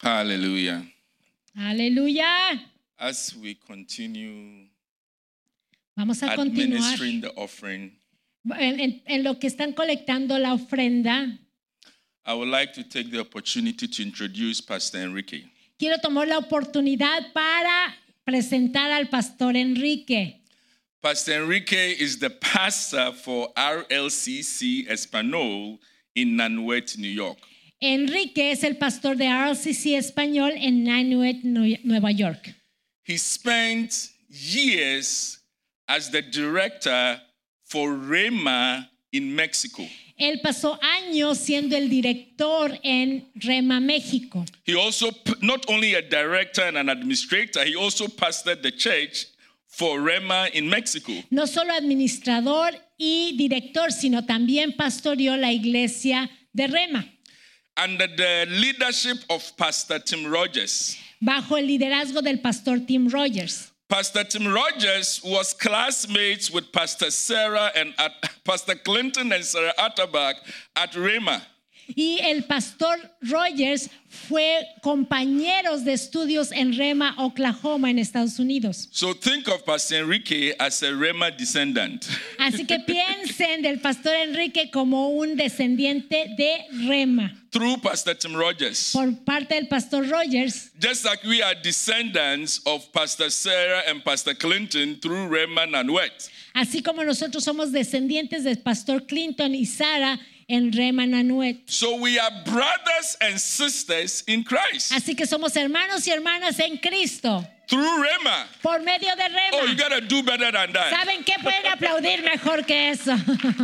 Hallelujah. Aleluya. As we continue Vamos a continuar administering the offering, en lo que están colectando la ofrenda. I would like to take the opportunity to introduce Pastor Enrique. Quiero tomar la oportunidad para presentar al pastor Enrique. Pastor Enrique is the pastor for RLCC Espanol in Nanuet, New York. Enrique es el pastor de RLCC Español en Nanuet, Nueva York. He spent years as the director for Rema in Mexico. Él pasó años siendo el director en Rema, México. He also, not only a director and an administrator, he also pastored the church for Rema in Mexico. No solo administrador y director, sino también pastoreó la iglesia de Rema. Under the leadership of Pastor Tim Rogers. Bajo el liderazgo del pastor Tim Rogers. Pastor Tim Rogers was classmates with Pastor Sarah and Pastor Clinton and Sarah Atterback at Rema. Y el pastor Rogers fue compañeros de estudios en Rema, Oklahoma, en Estados Unidos. So think of Pastor Enrique as a Rema descendant. Así que piensen del pastor Enrique como un descendiente de Rema. Through Pastor Tim Rogers. Por parte del pastor Rogers. Just like we are descendants of Pastor Sarah and Pastor Clinton through Rema Nanuet. Así como nosotros somos descendientes del pastor Clinton y Sarah en Rema Nanuet. So we are brothers and sisters in Christ. Así que somos hermanos y hermanas en Cristo. Through Rema. Por medio de Rema. Oh, you gotta do better than that. ¿Saben qué? Pueden aplaudir mejor que eso.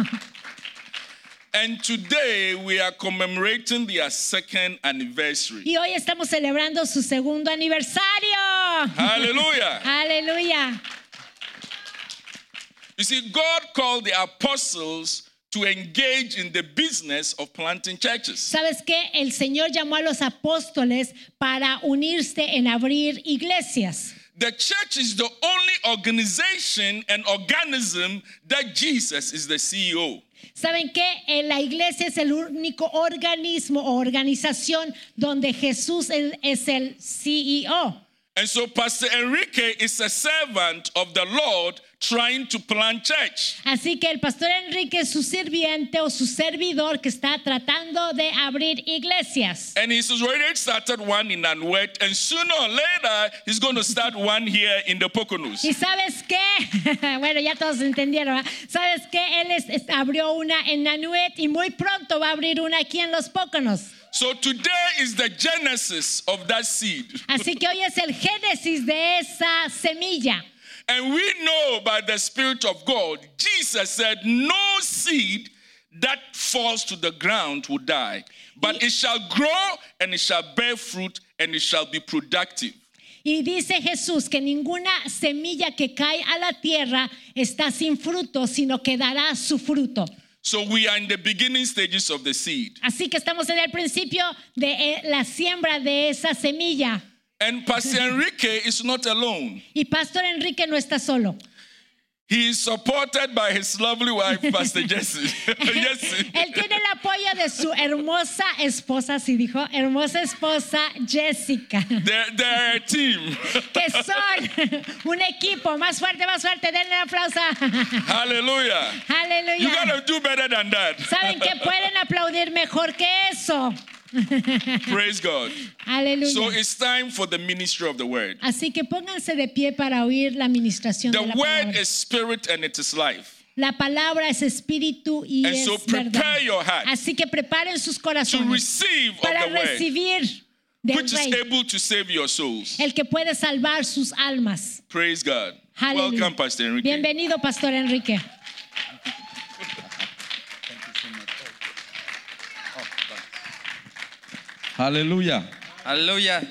And today we are commemorating their second anniversary. Y hoy estamos celebrando su segundo aniversario. Hallelujah. Aleluya. You see, God called the apostles to engage in the business of planting churches. ¿Sabes qué? El Señor llamó a los apóstoles para unirse en abrir iglesias. The church is the only organization and organism that Jesus is the CEO. ¿Saben qué? La iglesia es el único organismo o organización donde Jesús es el CEO. And so Pastor Enrique is a servant of the Lord trying to plant church. Así que el pastor Enrique es su sirviente o su servidor que está tratando de abrir iglesias. And he's already started one in Nanuet, and sooner or later he's going to start one here in the Poconos. ¿Y sabes qué? Bueno, ya todos entendieron, ¿verdad? ¿Sabes qué? Él abrió una en Nanuet y muy pronto va a abrir una aquí en Los Poconos. So today is the genesis of that seed. Así que hoy es el génesis de esa semilla. And we know by the Spirit of God, Jesus said, no seed that falls to the ground will die, but it shall grow and it shall bear fruit and it shall be productive. Y dice Jesús que ninguna semilla que cae a la tierra está sin fruto, sino que dará su fruto. So we are in the beginning stages of the seed. Así que estamos en el principio de la siembra de esa semilla. And Pastor Enrique is not alone. Y Pastor Enrique no está solo. He is supported by his lovely wife, Pastor Jessie. Jessie. Él tiene el apoyo de su hermosa esposa, sí dijo, hermosa esposa Jessica. They're a team. Que son un equipo. Más fuerte, denle un aplauso. Hallelujah. Aleluya. You gotta do better than that. Saben que pueden aplaudir mejor que eso. Praise God. Aleluya. So it's time for the ministry of the word. Así que pónganse de pie para oír la administración de The la word palabra. is spirit and it is life. La palabra es espíritu y And es so prepare verdad. your heart Así que preparen sus to corazones receive of para the word, recibir del which is Rey, able to save your souls. el que puede salvar sus almas. Praise God. Aleluya. Welcome, Pastor Enrique. Bienvenido, Pastor Enrique. Aleluya. Aleluya.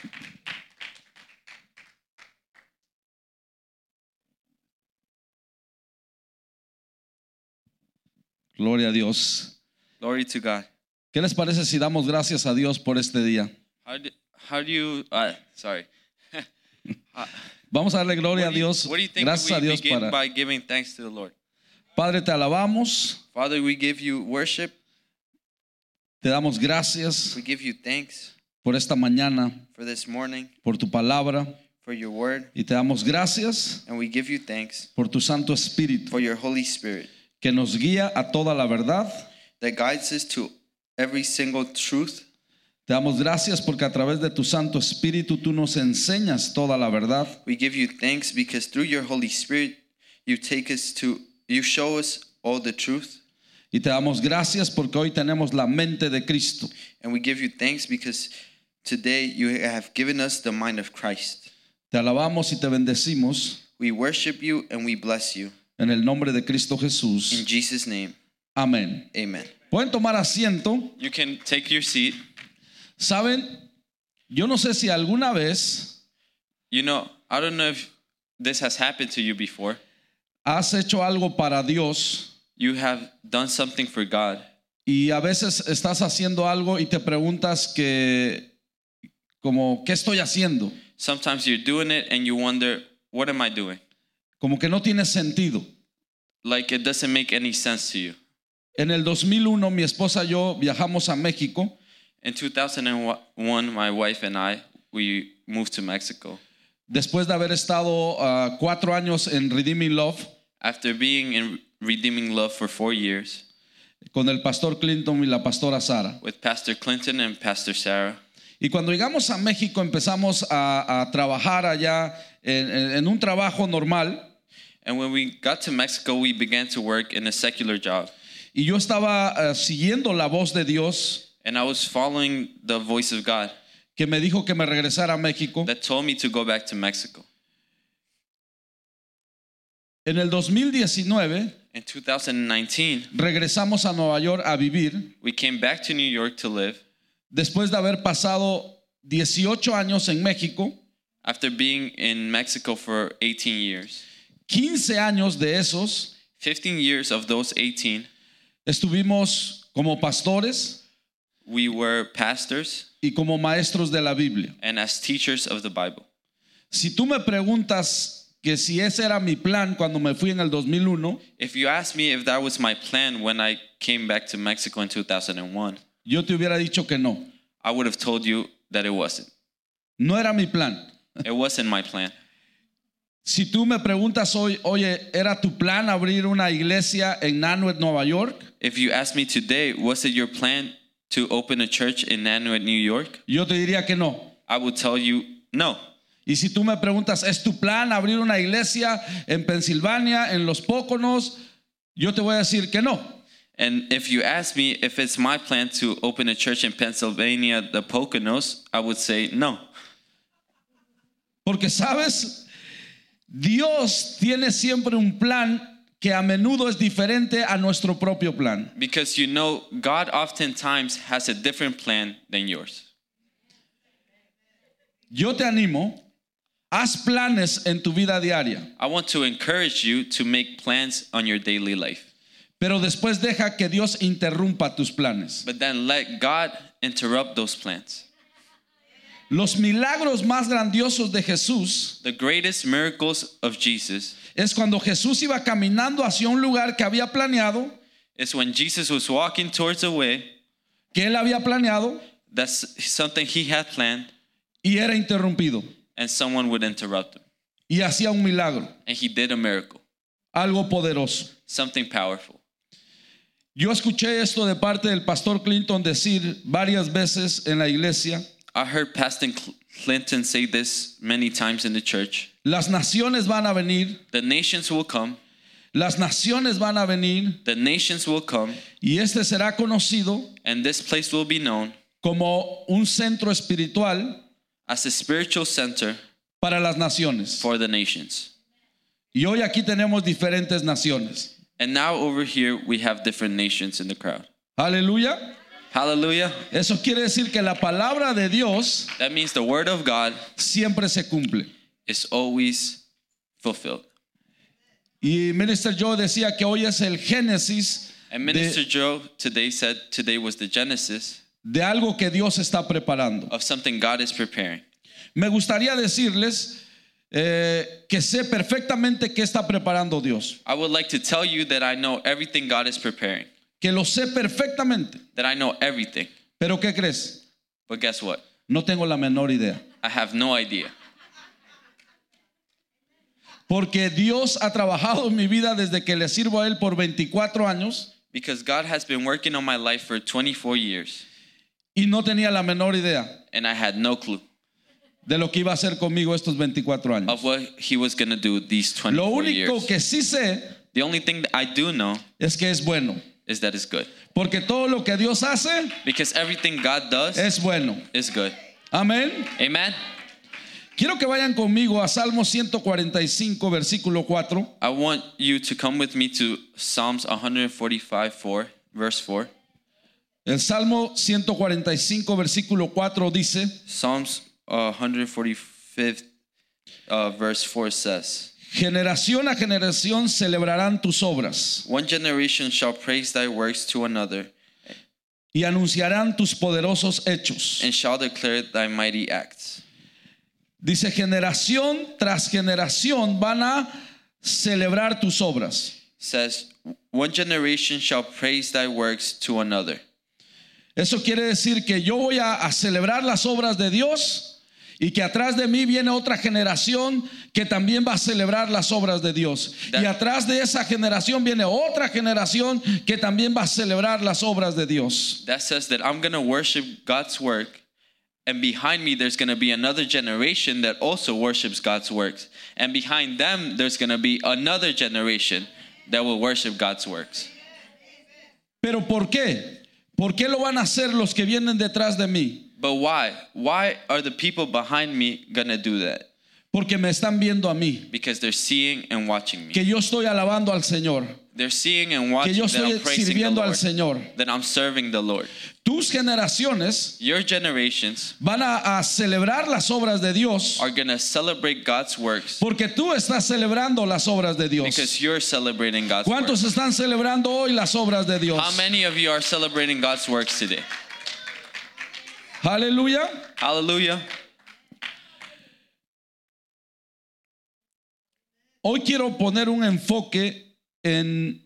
Gloria a Dios. Glory to God. ¿Qué les parece si damos gracias a Dios por este día? How do you, sorry. Vamos a darle gloria a Dios. What do you think Gracias a we Dios begin para. by giving thanks to the Lord? Padre, te alabamos, Father, we give you worship. te damos gracias We give you thanks por esta mañana, for this morning, por tu palabra. for your word, Y te damos gracias and we give you thanks por tu Santo Espíritu for your Holy Spirit que nos guía a toda la verdad. that guides us to every single truth. Te damos gracias porque a través de tu Santo Espíritu tú nos enseñas toda la verdad. We give you thanks because through your Holy Spirit, you show us all the truth. Y te damos gracias porque hoy tenemos la mente de Cristo. And we give you thanks because today you have given us the mind of Christ. Te alabamos y te bendecimos We worship you and we bless you. en el nombre de Cristo In Jesús. Jesus' name, Amén. amen. Pueden tomar asiento. You can take your seat. Saben, yo no sé si alguna vez You know, I don't know if this has happened to you before. has hecho algo para Dios You have done something for God, y a veces estás haciendo algo y te preguntas que como ¿qué estoy haciendo? sometimes you're doing it and you wonder, what am I doing? Como que no tiene sentido. Like it doesn't make any sense to you. En el 2001 mi esposa y yo viajamos a México. In 2001, my wife and I, we moved to Mexico. Después de haber estado 4 años en Redeeming Love After being in Redeeming Love for 4 years con el pastor Clinton y la pastora Sara. with Pastor Clinton and Pastor Sarah. Y cuando llegamos a México empezamos a trabajar allá en un trabajo normal. And when we got to Mexico, we began to work in a secular job. Y yo estaba siguiendo la voz de Dios And I was following the voice of God que me dijo que me regresara a México. that told me to go back to Mexico. En el 2019 In 2019, regresamos a Nueva York a vivir we came back to New York to live después de haber pasado 18 años en México. after being in Mexico for 18 years. 15 años de esos 15 years of those 18, estuvimos como pastores we were pastors y como maestros de la Biblia. and as teachers of the Bible. Si tú me preguntas que si ese era mi plan cuando me fui en el 2001, If you ask me if that was my plan when I came back to Mexico in 2001, yo te hubiera dicho que no. I would have told you that it wasn't. No era mi plan. It wasn't my plan. Si tú me preguntas hoy, oye, ¿era tu plan abrir una iglesia en Nanuet, Nueva York? If you ask me today, was it your plan to open a church in Nanuet, New York? Yo te diría que no. I would tell you no. Y si tú me preguntas, ¿es tu plan abrir una iglesia en Pensilvania, en Los Póconos? Yo te voy a decir que no. And if you ask me if it's my plan to open a church in Pennsylvania, the Poconos, I would say no. Porque sabes, Dios tiene siempre un plan que a menudo es diferente a nuestro propio plan. Because you know, God oftentimes has a different plan than yours. Yo te animo, haz planes en tu vida diaria, I want to encourage you to make plans on your daily life. pero después deja que Dios interrumpa tus planes. But then let God interrupt those plans. Los milagros más grandiosos de Jesús The greatest miracles of Jesus es cuando Jesús iba caminando hacia un lugar que había planeado, is when Jesus was walking towards a way, que él había planeado that's something he had planned, y era interrumpido and someone would interrupt him. y hacía un milagro, And he did a miracle, algo poderoso. something powerful. Yo escuché esto de parte del pastor Clinton decir varias veces en la iglesia. I heard Pastor Clinton say this many times in the church. Las naciones van a venir, The nations will come, las naciones van a venir the nations will come, y este será conocido and this place will be known como un centro espiritual as a spiritual center para las naciones. for the nations. Y hoy aquí tenemos diferentes naciones. And now over here we have different nations in the crowd. Aleluya. Hallelujah. Eso quiere decir que la palabra de Dios That means the word of God siempre se cumple. is always fulfilled. Y Minister Joe decía que hoy es el génesis And Minister Joe today said today was the genesis de algo que Dios está preparando. of something God is preparing. Me gustaría decirles que sé perfectamente qué está preparando Dios. I would like to tell you that I know everything God is preparing. Que lo sé perfectamente. That I know everything. Pero ¿qué crees? But guess what? No tengo la menor idea. I have no idea. Porque Dios ha trabajado en mi vida desde que le sirvo a Él por 24 años Because God has been working on my life for 24 years. y no tenía la menor idea And I had no clue de lo que iba a hacer conmigo estos 24 años. of what he was going to do these Lo 24 único years. que sí sé The only thing that I do know es que es bueno. is that it's good. Porque todo lo que Dios hace Because everything God does es bueno. is good. Amén. Amen? Quiero que vayan conmigo a Salmo 145, versículo 4. I want you to come with me to Psalms 145, verse 4. El Salmo 145, versículo 4 dice: Psalms 145, verse 4 says, generación a generación celebrarán tus obras One generation shall praise thy works to another, y anunciarán tus poderosos hechos. and shall declare thy mighty acts. Dice, generación tras generación van a celebrar tus obras. Says, one generation shall praise thy works to another. Eso quiere decir que yo voy a celebrar las obras de Dios y que atrás de mí viene otra generación que también va a celebrar las obras de Dios. Y atrás de esa generación viene otra generación que también va a celebrar las obras de Dios. That says that I'm going to worship God's work, and behind me there's going to be another generation that also worships God's works. And behind them there's going to be another generation that will worship God's works. ¿Pero por qué? ¿Por qué lo van a hacer los que vienen detrás de mí? But why? Why are the people behind me going to do that? Porque me están viendo a mí, Because they're seeing and watching me. que yo estoy alabando al Señor, They're seeing and que watching yo that I'm estoy praising the sirviendo al Lord, Señor. that I'm serving the Lord. Tus generaciones Your generations van a celebrar las obras de Dios are going to celebrate God's works porque tú estás celebrando las obras de Dios. because you're celebrating God's works. ¿Cuántos están celebrando hoy las obras de Dios? How many of you are celebrating God's works today? Aleluya. Hallelujah. Hoy quiero poner un enfoque en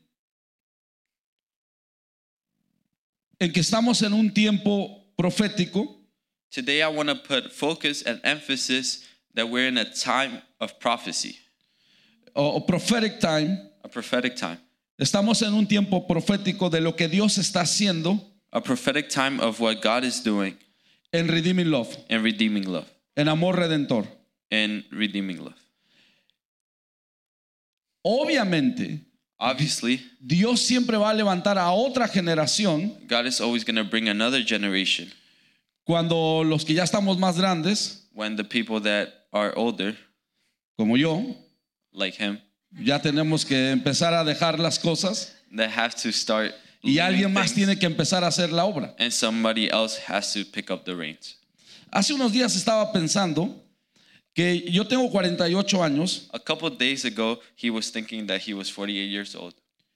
que estamos en un tiempo profético Today I want to put focus and emphasis that we're in a time of prophecy, o prophetic time. a prophetic time. Estamos en un tiempo profético de lo que Dios está haciendo A prophetic time of what God is doing en Redeeming Love, in redeeming love. en Amor Redentor. In redeeming love. Obviamente, Obviously, Dios siempre va a levantar a otra generación God is always going to bring another generation cuando los que ya estamos más grandes, when the people that are older, como yo, like him, ya tenemos que empezar a dejar las cosas that have to start y leading alguien más things, tiene que empezar a hacer la obra. and somebody else has to pick up the reins. Hace unos días estaba pensando que yo tengo 48 años A couple of days ago, he was thinking that he was 48 years old.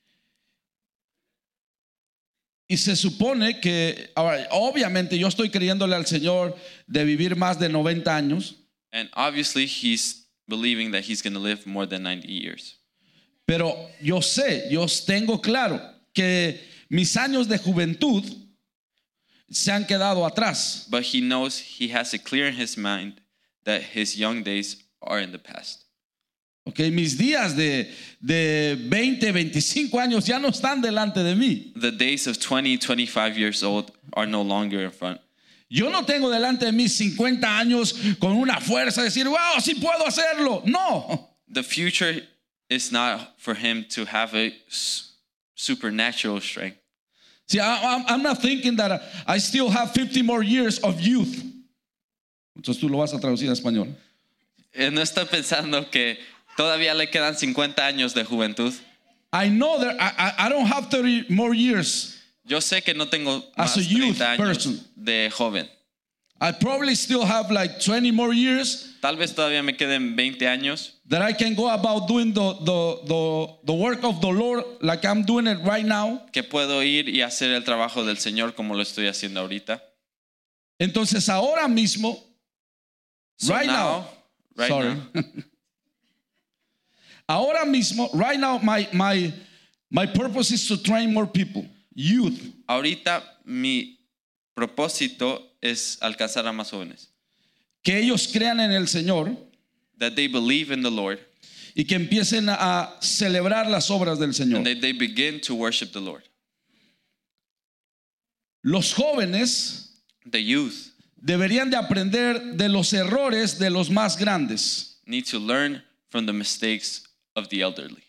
y se supone que, ahora, obviamente yo estoy creyéndole al Señor de vivir más de 90 años, And obviously, he's believing that he's going to live more than 90 years. pero yo tengo claro que mis años de juventud se han quedado atrás. But he knows he has it clear in his mind that his young days are in the past. Okay, mis días de 20, 25 años ya no están delante de mí. The days of 20, 25 years old are no longer in front. Yo no tengo delante de mí 50 años con una fuerza de decir, wow, sí puedo hacerlo. No. The future is not for him to have a supernatural strength. See, I'm not thinking that I still have 50 more years of youth. Entonces tú lo vas a traducir a español. No está pensando que todavía le quedan 50 años de juventud. I know that I don't have 30 more years. Yo sé que no tengo As más a youth 30 años person. de joven. I probably still have like 20 more years Tal vez todavía me queden 20 años that I can go about doing the work of the Lord like I'm doing it right now. que puedo ir y hacer el trabajo del Señor como lo estoy haciendo ahorita. Entonces ahora mismo, So right now, ahora mismo, right now, my purpose is to train more people, youth. Ahorita mi propósito es alcanzar a más jóvenes. Que ellos crean en el Señor That they believe in the Lord y que empiecen a celebrar las obras del Señor. and that they begin to worship the Lord. Los jóvenes The youth deberían de aprender de los errores de los más grandes. need to learn from the mistakes of the elderly.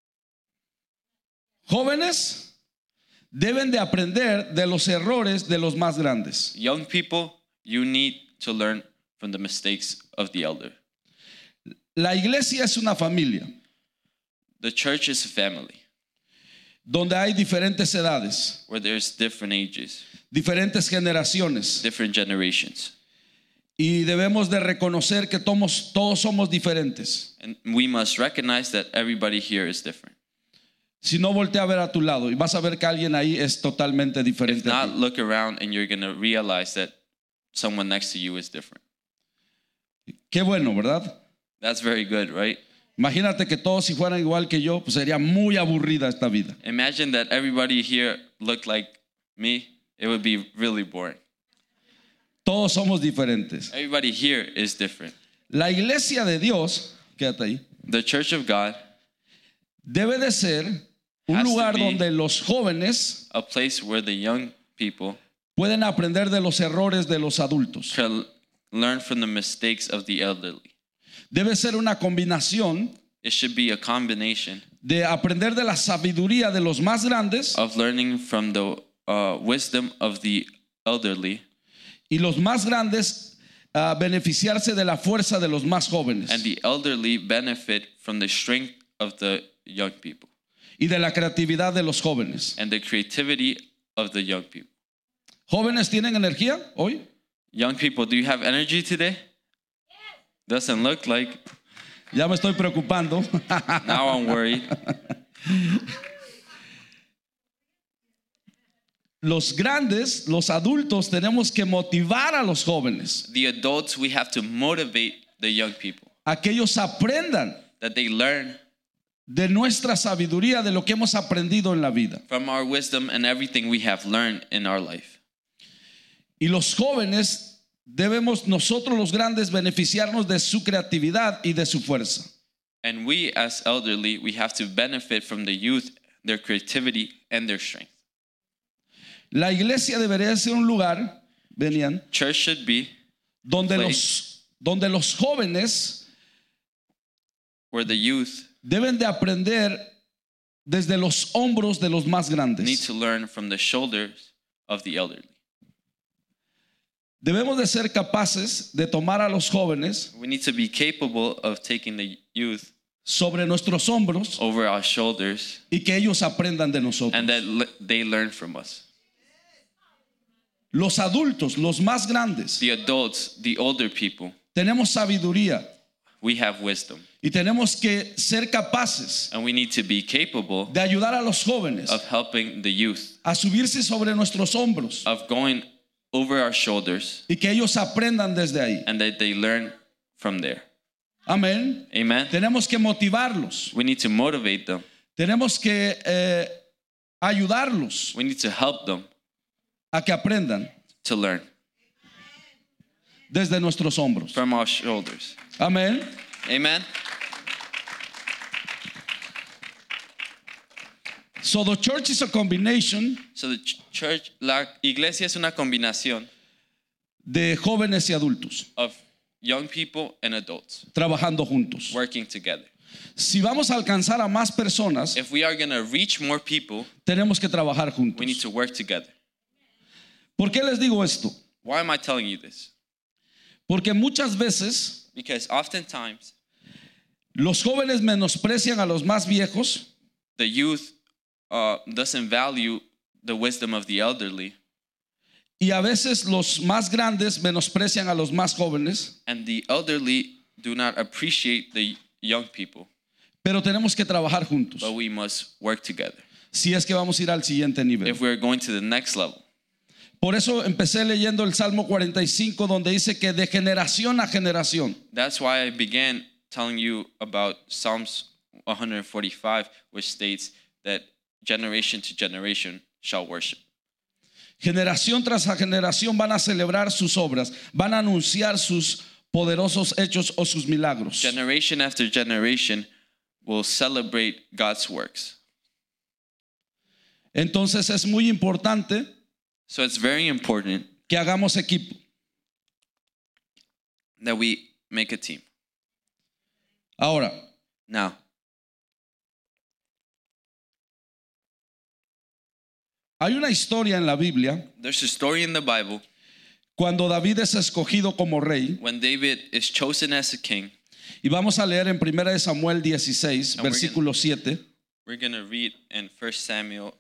Jóvenes deben de aprender de los errores de los más grandes. Young people, you need to learn from the mistakes of the elder. La iglesia es una familia The church is a family donde hay diferentes edades, where there's different ages, diferentes generaciones, different generations. y debemos de reconocer que todos somos diferentes. And we must recognize that everybody here is different. Si no, voltea a ver a tu lado y vas a ver que alguien ahí es totalmente If diferente a not, ti. look around and you're going to realize that someone next to you is different. Qué bueno, ¿verdad? That's very good, right? Imagínate que todos si fueran igual que yo, pues sería muy aburrida esta vida. Imagine that everybody here looked like me. It would be really boring. Todos somos diferentes. Everybody here is different. La iglesia de Dios, quédate ahí, The church of God, debe de ser un Has to lugar be. donde los jóvenes a place where the young people pueden aprender de los errores de los adultos. can learn from the mistakes of the elderly. Debe ser una combinación It should be a combination de aprender de la sabiduría de los más grandes of learning from the wisdom of the elderly y los más grandes beneficiarse de la fuerza de los más jóvenes and the elderly benefit from the strength of the young people y de la creatividad de los jóvenes. and the creativity of the young people. ¿Jóvenes tienen energía hoy? Young people, do you have energy today? Doesn't look like. Ya me estoy preocupando. Now I'm worried. Los grandes, los adultos, tenemos que motivar a los jóvenes The adults, we have to motivate the young people a que ellos aprendan that they learn de nuestra sabiduría, de lo que hemos aprendido en la vida. from our wisdom and everything we have learned in our life. Y los jóvenes debemos nosotros los grandes beneficiarnos de su creatividad y de su fuerza. And we, as elderly, we have to benefit from the youth, their creativity, and their strength. La iglesia debería ser un lugar, venían, Church should be donde Place. los jóvenes where the youth deben de aprender desde los hombros de los más need grandes. to learn from the shoulders of the elderly. Debemos de ser capaces de tomar a los jóvenes We need to be capable of taking the youth sobre nuestros hombros over our shoulders y que ellos aprendan de nosotros. and that they learn from us. Los adultos, los más grandes, The adults, the older people, tenemos sabiduría we have wisdom. y tenemos que ser capaces And we need to be capable de ayudar a los jóvenes of helping the youth, a subirse sobre nuestros hombros of going over our shoulders y que ellos aprendan desde ahí. and that they learn from there. Amén. Amen. Tenemos que motivarlos, We need to motivate them. tenemos que ayudarlos We need to help them a que aprendan to learn desde nuestros hombros. from our shoulders. Amén. Amen. So the church is a combination So the church, la iglesia es una combinación de jóvenes y adultos of young people and adults trabajando juntos. working together. Si vamos a alcanzar a más personas, If we are going to reach more people, tenemos que trabajar we need juntos. to work together. ¿Por qué les digo esto? Why am I telling you this? Porque muchas veces Because oftentimes los jóvenes menosprecian a los más viejos the youth doesn't value the wisdom of the elderly, y a veces los más grandes menosprecian a los más jóvenes, and the elderly do not appreciate the young people, pero tenemos que trabajar juntos but we must work together si es que vamos a ir al siguiente nivel. if we're going to the next level. Por eso empecé leyendo el Salmo 45 donde dice que de generación a generación That's why I began telling you about Psalms 145, which states that generation to generation shall worship. Generación tras generación van a celebrar sus obras, van a anunciar sus poderosos hechos o sus milagros. Generation after generation will celebrate God's works. Entonces es muy importante So it's very important que hagamos equipo. that we make a team. Ahora, Now, hay una historia en la Biblia there's a story in the Bible cuando David es escogido como rey, when David is chosen as a king. y vamos a leer en 1 Samuel 16, And we're versículo 7. We're going to read in 1 Samuel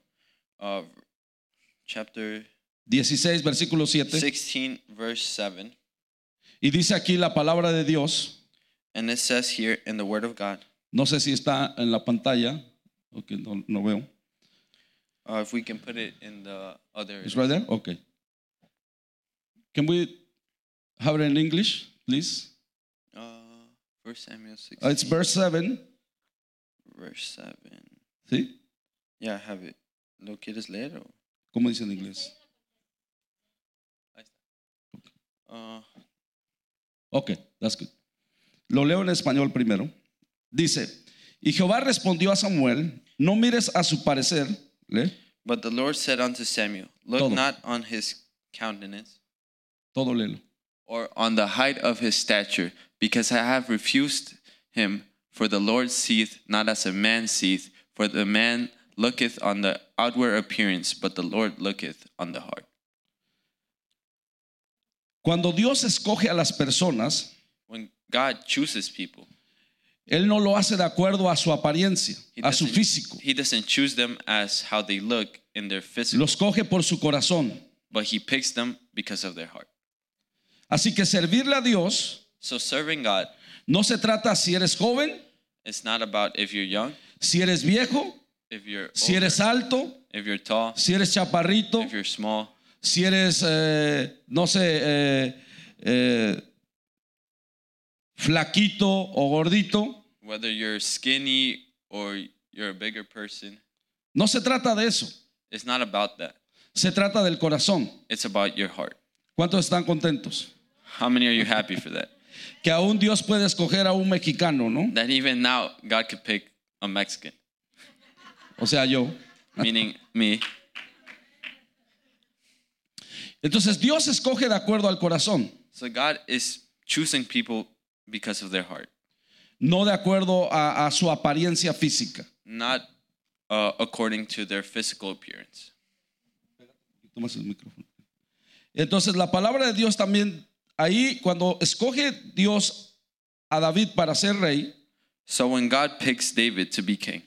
chapter 16, versículo 7. 16, verse 7. Y dice aquí la palabra de Dios. And it says here in the Word of God, No sé si está en la pantalla. Ok, no veo. if we can put it in the other. It's right there? Okay. Can we have it in English, please? 1 Samuel 16, It's verse 7. verse 7. ¿Sí? Yeah, I have it. ¿Lo quieres leer? O? ¿Cómo dice en inglés? Ahí está. Ok, that's good. Lo leo en español primero. Dice, y Jehová respondió a Samuel, no mires a su parecer. ¿Lee? But the Lord said unto Samuel, look Todo. not on his countenance, Todo léelo. or on the height of his stature, because I have refused him. For the Lord seeth not as a man seeth, for the man looketh on the outward appearance, but the Lord looketh on the heart. Cuando Dios escoge a las personas, When God chooses people, Él no lo hace de acuerdo a su apariencia, he a su físico. he doesn't choose them as how they look in their physical, Los coge por su corazón. but he picks them because of their heart. Así que servirle a Dios So serving God no se trata si eres joven, is not about if you're young, si eres viejo, if you're si older, eres alto, if you're tall, si eres chaparrito, if you're small, si eres, no sé, flaquito o gordito. whether you're skinny or you're a bigger person. No se trata de eso. It's not about that. Se trata del corazón. It's about your heart. ¿Cuántos están contentos? How many are you happy for that? Que aún Dios puede escoger a un mexicano, ¿no? That even now God could pick a Mexican, O sea, yo. meaning me. Entonces Dios escoge de acuerdo al corazón, So God is choosing people because of their heart, no de acuerdo a su apariencia física. not according to their physical appearance. Tomas el micrófono. Entonces la palabra de Dios también, ahí cuando escoge Dios a David para ser rey, So when God picks David to be king,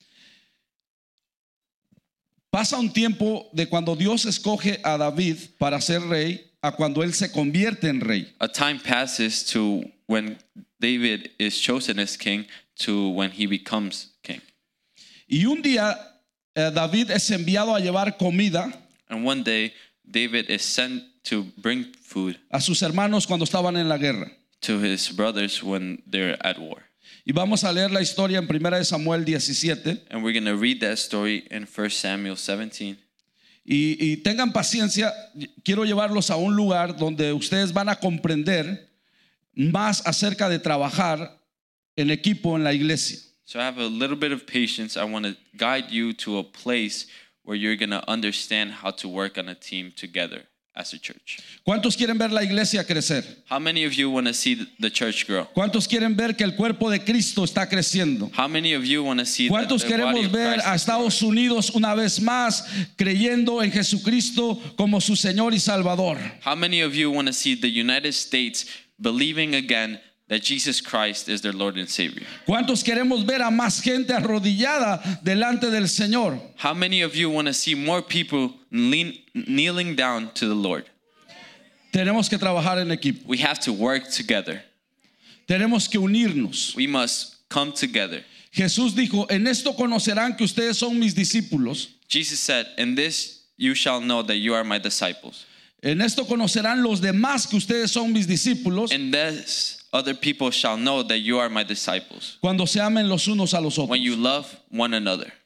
pasa un tiempo de cuando Dios escoge a David para ser rey a cuando él se convierte en rey. a time passes to when David is chosen as king to when he becomes king. Y un día David es enviado a llevar comida And one day, David is sent to bring food a sus hermanos cuando estaban en la guerra. to his brothers when they're at war. Y vamos a leer la historia en 1 Samuel 17. And we're going to read that story in 1 Samuel 17. Y tengan paciencia, quiero llevarlos a un lugar donde ustedes van a comprender más acerca de trabajar en equipo en la iglesia. So I have a little bit of patience. I want to guide you to a place where you're going to understand how to work on a team together as a church. ¿Cuántos quieren ver la iglesia crecer? How many of you want to see the church grow? ¿Cuántos quieren ver que el cuerpo de Cristo está creciendo? How many of you want to see that ¿Cuántos the body queremos of ver Christ a is growing? Estados Unidos una vez más creyendo en Jesucristo como su Señor y Salvador? How many of you want to see the United States believing again that Jesus Christ is their Lord and Savior? ¿Cuántos queremos ver a más gente arrodillada delante del Señor? How many of you want to see more people kneeling down to the Lord? Tenemos que trabajar en equipo. We have to work together. Tenemos que unirnos. We must come together. Jesús dijo, en esto conocerán que ustedes son mis discípulos. Jesus said, "In this you shall know that you are my disciples. En esto conocerán los demás que ustedes son mis discípulos In this other people shall know that you are my disciples, cuando se amen los unos a los otros. when you love one another."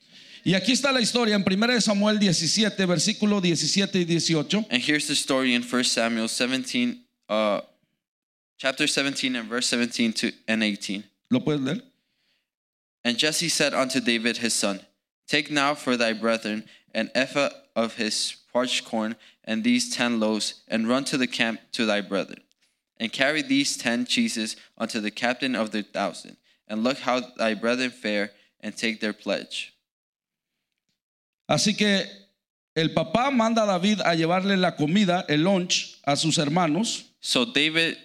Y aquí está la historia en 1 Samuel 17, versículo 17 y 18. And here's the story in 1 Samuel 17, chapter 17 and verse 17 and 18. ¿Lo puedes leer? And Jesse said unto David his son, Take now for thy brethren an ephah of his parched corn and these 10 loaves, and run to the camp to thy brethren. And carry these 10 cheeses unto the captain of the 1,000, and look how thy brethren fare, and take their pledge. Así que el papá manda a David a llevarle la comida, el lunch, a sus hermanos. So David's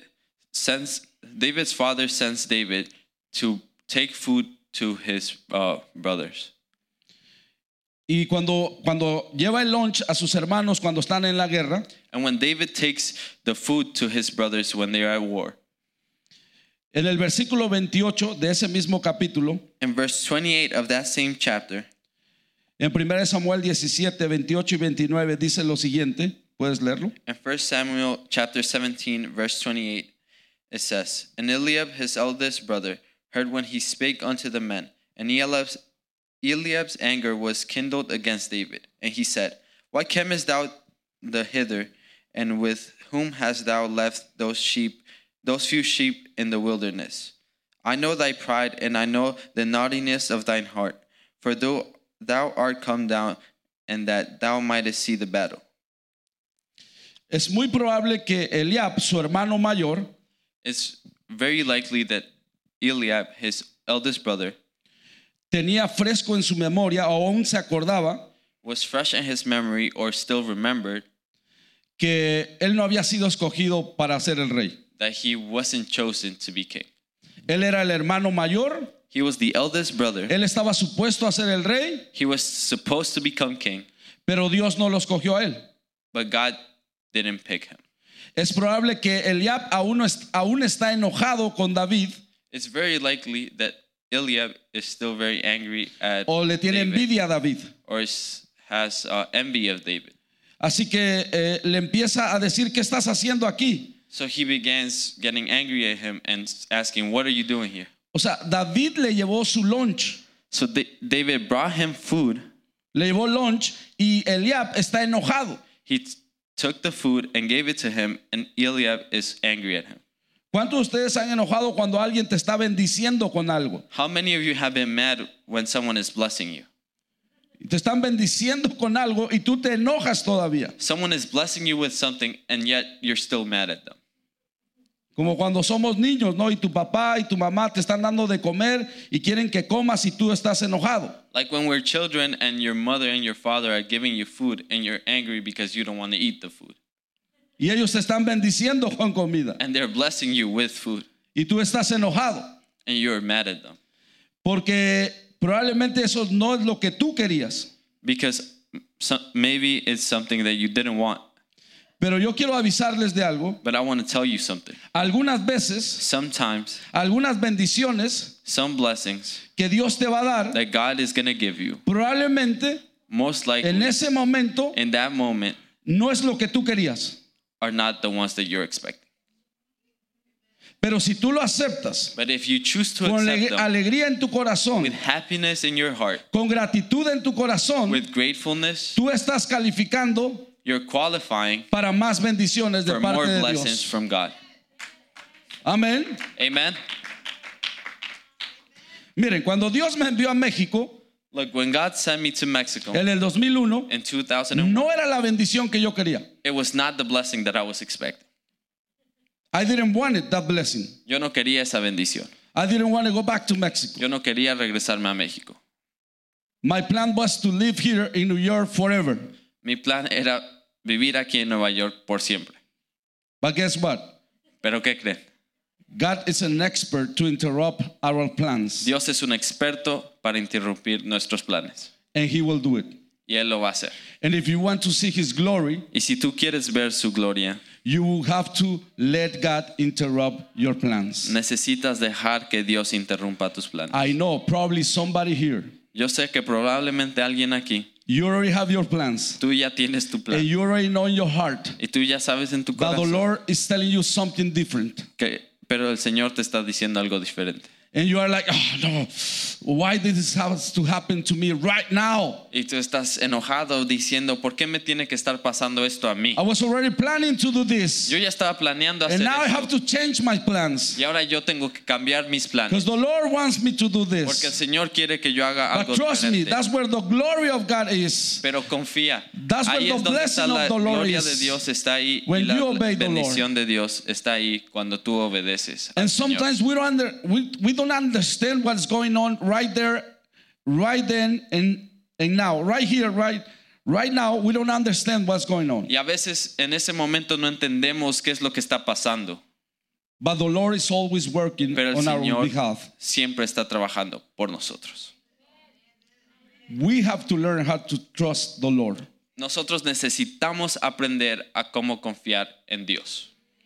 father sends David to take food to his brothers. Y cuando lleva el lunch a sus hermanos cuando están en la guerra, And when David takes the food to his brothers when they are at war, en el versículo 28 de ese mismo capítulo, in verse 28 of that same chapter, en 1 Samuel 17, 28 y 29 dice lo siguiente, ¿puedes leerlo? in 1 Samuel chapter 17, verse 28, it says, And Eliab his eldest brother heard when he spake unto the men, and Eliab's anger was kindled against David. And he said, Why camest thou hither, and with whom hast thou left those few sheep in the wilderness? I know thy pride, and I know the naughtiness of thine heart, for thou art come down, and that thou mightest see the battle. Es muy probable que Eliab, su hermano mayor, It's very likely that Eliab, his eldest brother, tenía fresco en su memoria o aún se acordaba was fresh in his memory or still remembered que él no había sido escogido para ser el rey. that he wasn't chosen to be king. Él era el hermano mayor, He was the eldest brother. él estaba supuesto a ser el rey, He was supposed to become king, pero Dios no lo escogió a él. but God didn't pick him. Es probable que Eliab aún está enojado con David It's very likely that Eliab is still very angry at o le tiene David, envidia a David. or has envy of David. Así que le empieza a decir, ¿qué estás haciendo aquí? So he begins getting angry at him and asking, What are you doing here? O sea, David le llevó su lunch, So David brought him food. le llevó lunch y Eliab está enojado. He took the food and gave it to him, and Eliab is angry at him. ¿Cuántos de ustedes han enojado cuando alguien te está bendiciendo con algo? How many of you have been mad when someone is blessing you? Te están bendiciendo con algo y tú te enojas todavía. Someone is blessing you with something, and yet you're still mad at them. Como cuando somos niños, ¿no? Y tu papá y tu mamá te están dando de comer y quieren que comas y tú estás enojado. Like when we're children and your mother and your father are giving you food and you're angry because you don't want to eat the food. Y ellos te están bendiciendo con comida. And they're blessing you with food Y tú estás enojado. and you're mad at them. Porque probablemente eso no es lo que tú querías. Because maybe it's something that you didn't want. Pero yo quiero avisarles de algo. But I want to tell you something. Algunas veces, Sometimes algunas bendiciones some blessings que Dios te va a dar, that God is going to give you, probablemente most likely en ese momento in that moment, no es lo que tú querías. are not the ones that you're expecting. Pero si tú lo aceptas But if you choose to con accept them alegría en tu corazón, with happiness in your heart, con gratitud en tu corazón, with gratefulness, tú estás calificando you're qualifying para más bendiciones de for parte more de blessings Dios. from God. Amén. Amen? Miren, cuando Dios me envió a México Look, when God sent me to Mexico en el 2001, in 2001, no era la bendición que yo quería. it was not the blessing that I was expecting. I didn't want it, that blessing. Yo no quería esa bendición. I didn't want to go back to Mexico. Yo no quería regresarme a México. My plan was to live here in New York forever. Mi plan era vivir aquí en Nueva York por siempre. But guess what? ¿Pero qué creen? God is an expert to interrupt our plans, Dios es un experto para interrumpir nuestros planes. and He will do it. Y Él lo va a hacer. And if you want to see His glory, Y si tú quieres ver su gloria, you will have to let God interrupt your plans. necesitas dejar que Dios interrumpa tus planes. I know probably somebody here, Yo sé que probablemente alguien aquí, you already have your plans, tú ya tienes tu and plan. you already know in your heart Y tú ya sabes en tu that the corazón Lord is telling you something different. pero el Señor te está diciendo algo diferente. And you are like, oh no, why did this have to happen to me right now? Y tú estás enojado diciendo, ¿por qué me tiene que estar pasando esto a mí? I was already planning to do this. Yo ya estaba planeando And hacer now I esto. have to change my plans. Y ahora yo tengo que cambiar mis planes. Because the Lord wants me to do Porque el this. Señor quiere que yo haga But algo trust me, diferente. that's where the glory of God is. Pero confía. That's where Ahí the es donde está blessing la of the Lord gloria is. de Dios está ahí. When Y la you obey the bendición de Dios está ahí cuando tú obedeces al And Señor. sometimes we don't understand what's going on right there, right then and now. Right here, right now, we don't understand what's going on. Y a veces en ese momento no entendemos qué es lo que está pasando. But the Lord is always working Pero el on our Señor behalf. siempre está trabajando por nosotros. We have to learn how to trust the Lord. Nosotros necesitamos aprender a cómo confiar en Dios.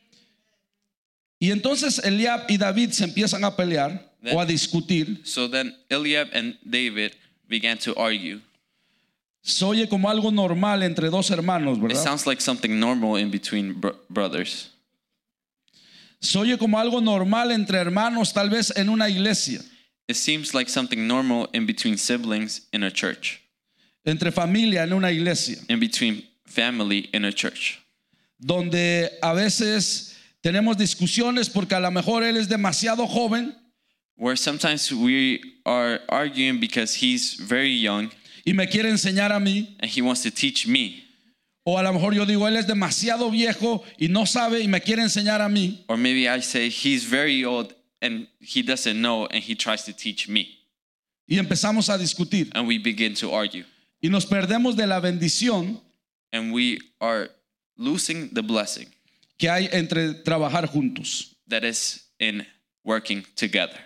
Y entonces Eliab y David se empiezan a pelear o a discutir. So then Eliab and David began to argue. Se oye como algo normal entre dos hermanos, It ¿verdad? sounds like something normal in between brothers. Se oye como algo normal entre hermanos, tal vez en una iglesia, It seems like something normal in between siblings in a church, entre familia en una iglesia, in between family in a church, donde a veces tenemos discusiones porque a lo mejor él es demasiado joven where sometimes we are arguing because he's very young y me quiere enseñar a mí, and he wants to teach me. o a lo mejor yo digo él es demasiado viejo y no sabe y me quiere enseñar a mí. Or maybe I say he's very old and he doesn't know and he tries to teach me. Y empezamos a discutir And we begin to argue. y nos perdemos de la bendición And we are losing the blessing que hay entre trabajar juntos. that is in working together.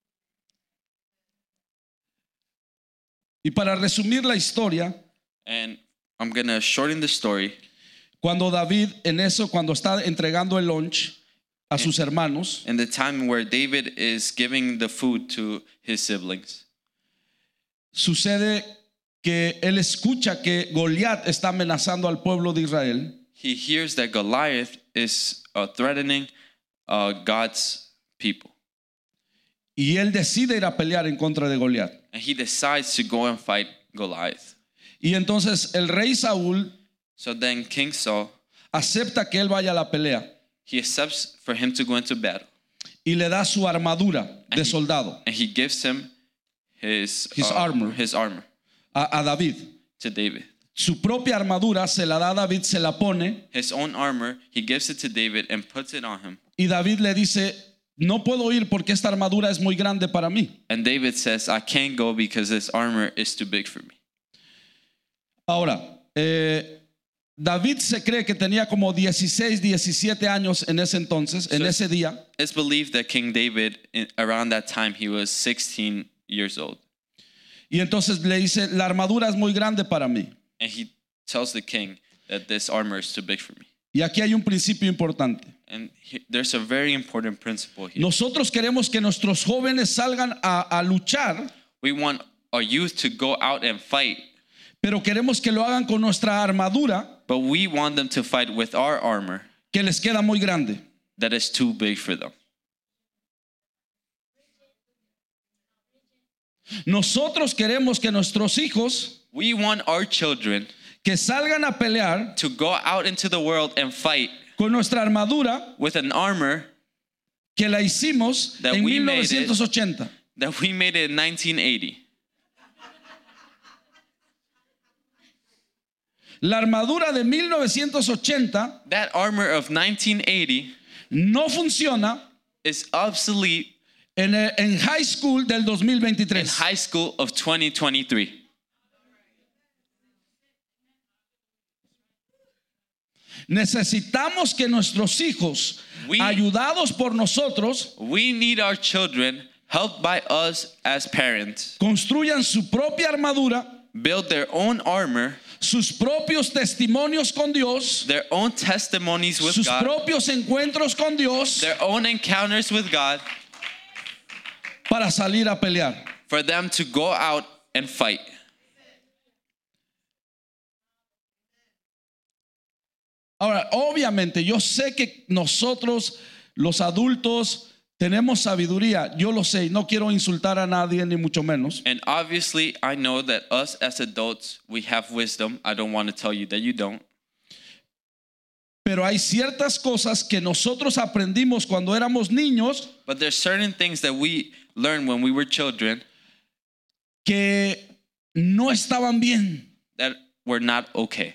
Y para resumir la historia, And I'm going to shorten the story. cuando David en eso, cuando está entregando el lunch a sus hermanos, In the time where David is giving the food to his siblings, sucede que él escucha que Goliat está amenazando al pueblo de Israel. he hears that Goliath is threatening God's people. Y él decide ir a pelear en contra de Goliat. And he decides to go and fight Goliath. Y entonces el rey Saúl So then King Saul, acepta que él vaya a la pelea he accepts for him to go into battle. y le da su armadura de soldado And he gives him his armor. his armor a David. to David. Su propia armadura se la da a David, se la pone His own armor, he gives it to David and puts it on him. y David le dice, no puedo ir porque esta armadura es muy grande para mí. And David says, I can't go because this armor is too big for me. Ahora, David se cree que tenía como 16, 17 años en ese entonces, en ese día. It's believed that King David, around that time, he was 16 years old. Y entonces le dice, la armadura es muy grande para mí. And he tells the king that this armor is too big for me. Y aquí hay un principio importante. And there's a very important principle here. Nosotros queremos que nuestros jóvenes salgan a luchar, We want our youth to go out and fight, pero queremos que lo hagan con nuestra armadura but we want them to fight with our armor que les queda muy grande. that is too big for them. Nosotros queremos que nuestros hijos We want our children que salgan a pelear to go out into the world and fight con nuestra armadura with an armor que la hicimos That en we made it. 1980. that we made it in 1980. La armadura de 1980 That armor of 1980 no funciona is obsolete en high school del in 2023. high school of 2023. Necesitamos que nuestros hijos, We- ayudados por nosotros, We need our children, helped by us as parents, construyan su propia armadura, build their own armor, sus propios testimonios con Dios, their own testimonies with sus God, propios encuentros con Dios their own encounters with God, para salir a pelear. for them to go out and fight. Ahora, obviamente, yo sé que nosotros, los adultos, tenemos sabiduría, yo lo sé, y no quiero insultar a nadie ni mucho menos. And obviously, I know that us as adults, we have wisdom. I don't want to tell you that you don't. Pero hay ciertas cosas que nosotros aprendimos cuando éramos niños But there's certain things that we learned when we were children que no estaban bien. that were not okay.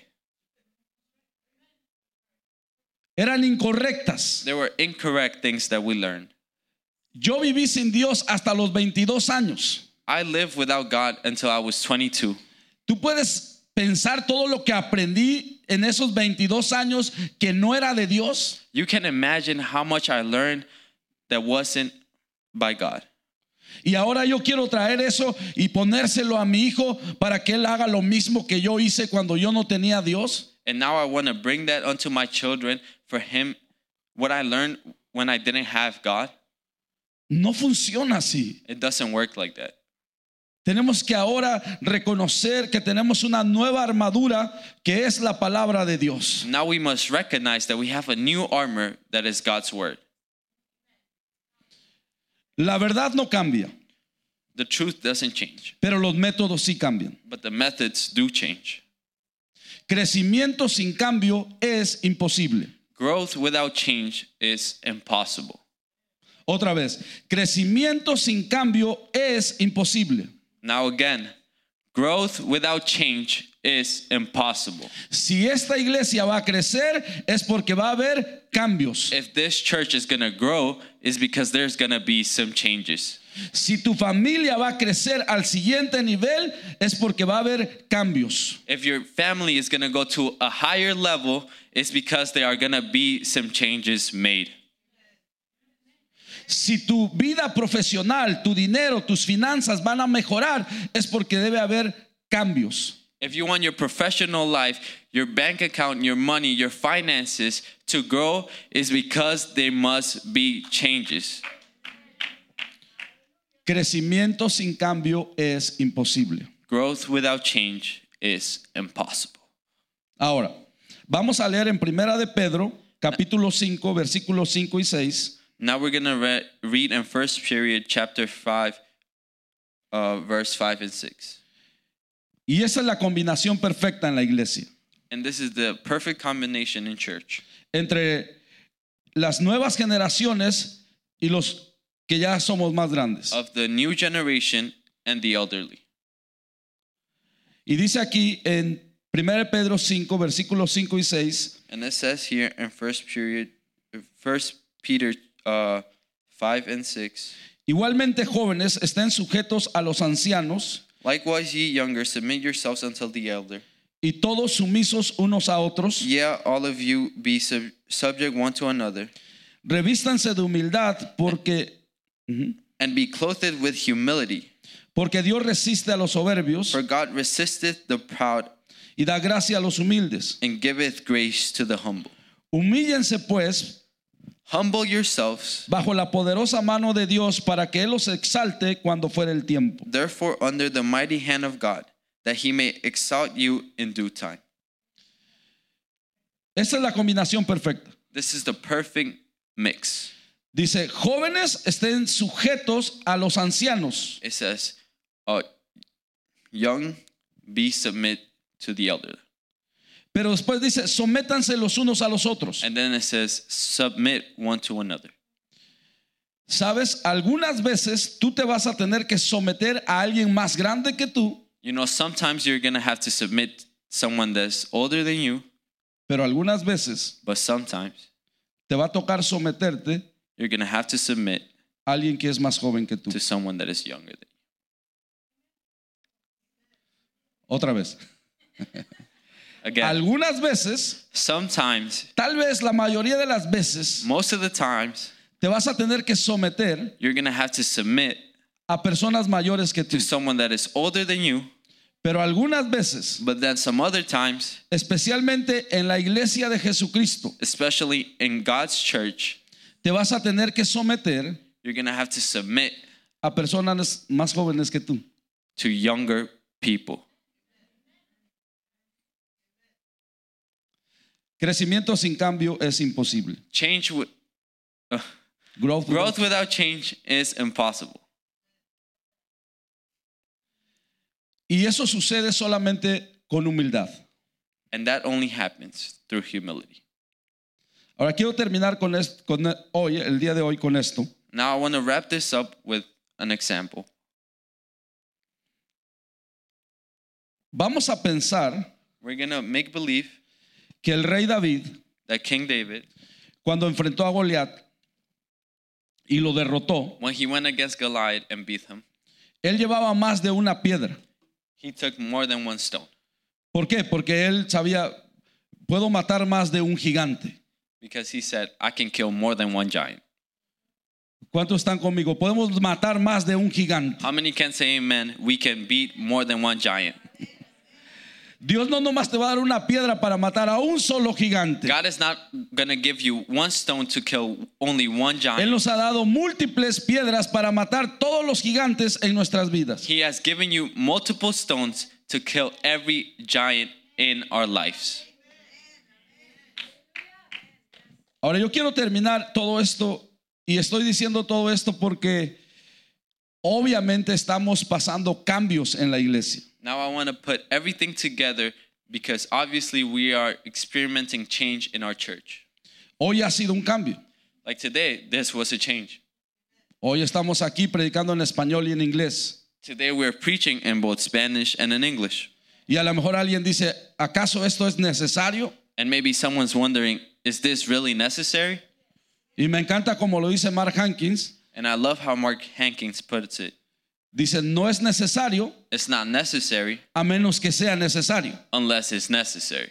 Eran incorrectas. There were incorrect things that we learned. Yo viví sin Dios hasta los 22 años. I lived without God until I was 22. Tú puedes pensar todo lo que aprendí en esos 22 años que no era de Dios. You can imagine how much I learned that wasn't by God. Y ahora yo quiero traer eso y ponérselo a mi hijo para que él haga lo mismo que yo hice cuando yo no tenía a Dios. And now I want to bring that unto my children for him, what I learned when I didn't have God. No funciona así. It doesn't work like that. Tenemos que ahora reconocer que tenemos una nueva armadura que es la palabra de Dios. Now we must recognize that we have a new armor that is God's word. La verdad no cambia, The truth doesn't change, pero los métodos sí cambian. but the methods do change. Crecimiento sin cambio es imposible. Growth without change is impossible. Otra vez, crecimiento sin cambio es imposible. Now again, growth without change is impossible. Si esta iglesia va a crecer es porque va a haber cambios. If this church is going to grow, it's because there's going to be some changes. Si tu familia va a crecer al siguiente nivel es porque va a haber cambios. If your family is going to go to a higher level, it's because there are going to be some changes made. Si tu vida profesional, tu dinero, tus finanzas van a mejorar es porque debe haber cambios. If you want your professional life, your bank account, your money, your finances to grow, is because there must be changes. Crecimiento sin cambio es imposible. Growth without change is impossible. Ahora, vamos a leer en Primera de Pedro, capítulo 5, versículos 5 y 6. Now we're going to read in 1 Period, chapter 5, verse 5 and 6. Y esa es la combinación perfecta en la iglesia. And this is the perfect combination in church. Entre las nuevas generaciones y los que ya somos más grandes. Of the new generation and the elderly. Y dice aquí en 1 Pedro 5, versículos 5 y 6. And it says here in 1 Peter 5 and 6. Igualmente jóvenes estén sujetos a los ancianos Likewise, ye younger, submit yourselves unto the elder. y todos sumisos unos a otros. Yeah, all of you be subject one to another, Revístanse de humildad porque and be clothed with humility. Dios resiste a los soberbios For God resisteth the proud, y da gracia a los humildes. and giveth grace to the humble. Humíllense pues Humble yourselves, bajo la poderosa mano de Dios para que Él los exalte cuando fuere el tiempo. therefore, under the mighty hand of God, that he may exalt you in due time. Esa es la combinación perfecta. This is the perfect mix. Dice, jóvenes estén sujetos a los ancianos. It says, young, be submit to the elder. Pero después dice, sométanse los unos a los otros. And then it says, submit one to another. Sabes, algunas veces tú te vas a tener que someter a alguien más grande que tú, You know, sometimes you're going to have to submit someone that's older than you, pero algunas veces but sometimes te va a tocar someterte you're going to have to submit a alguien que es más joven que tú. to someone that is younger than Otra vez. you. Again, Algunas veces, sometimes, tal vez la mayoría de las veces, most of the times, te vas a tener que someter you're going to have to submit a personas mayores que tú. to someone that is older than you, Pero algunas veces, but then some other times, especialmente en la iglesia de Jesucristo, especially in God's church, te vas a tener que someter you're going to have to submit a personas más jóvenes que tú. to younger people. Crecimiento sin cambio es imposible. Change Growth without change is impossible. Y eso sucede solamente con humildad. And that only happens through humility. Ahora quiero terminar con hoy, el día de hoy, con esto. Now I want to wrap this up with an example. Vamos a pensar We're going to make believe que el rey David, that King David, cuando enfrentó a Goliat y lo derrotó, when he went against Goliath and beat him, él llevaba más de una piedra. he took more than one stone. ¿Por qué? Porque él sabía, puedo matar más de un gigante. Because he said, I can kill more than one giant. ¿Cuántos están conmigo? Podemos matar más de un gigante. How many can say amen? We can beat more than one giant. Dios no nomás te va a dar una piedra para matar a un solo gigante. God is not going to give you one stone to kill only one Él giant. nos ha dado múltiples piedras para matar todos los gigantes en nuestras vidas. He has given you multiple stones to kill every giant in our lives. Ahora yo quiero terminar todo esto y estoy diciendo todo esto porque obviamente estamos pasando cambios en la iglesia. Now I want to put everything together because obviously we are experimenting change in our church. Hoy ha sido un cambio. Like today, this was a change. Hoy estamos aquí predicando en español y en inglés. Today we're preaching in both Spanish and in English. Y a lo mejor alguien dice, ¿acaso esto es necesario? And maybe someone's wondering, is this really necessary? Y me encanta como lo dice Mark Hankins. And I love how Mark Hankins puts it. Dice, no es necesario It's not necessary a menos que sea necesario. unless it's necessary.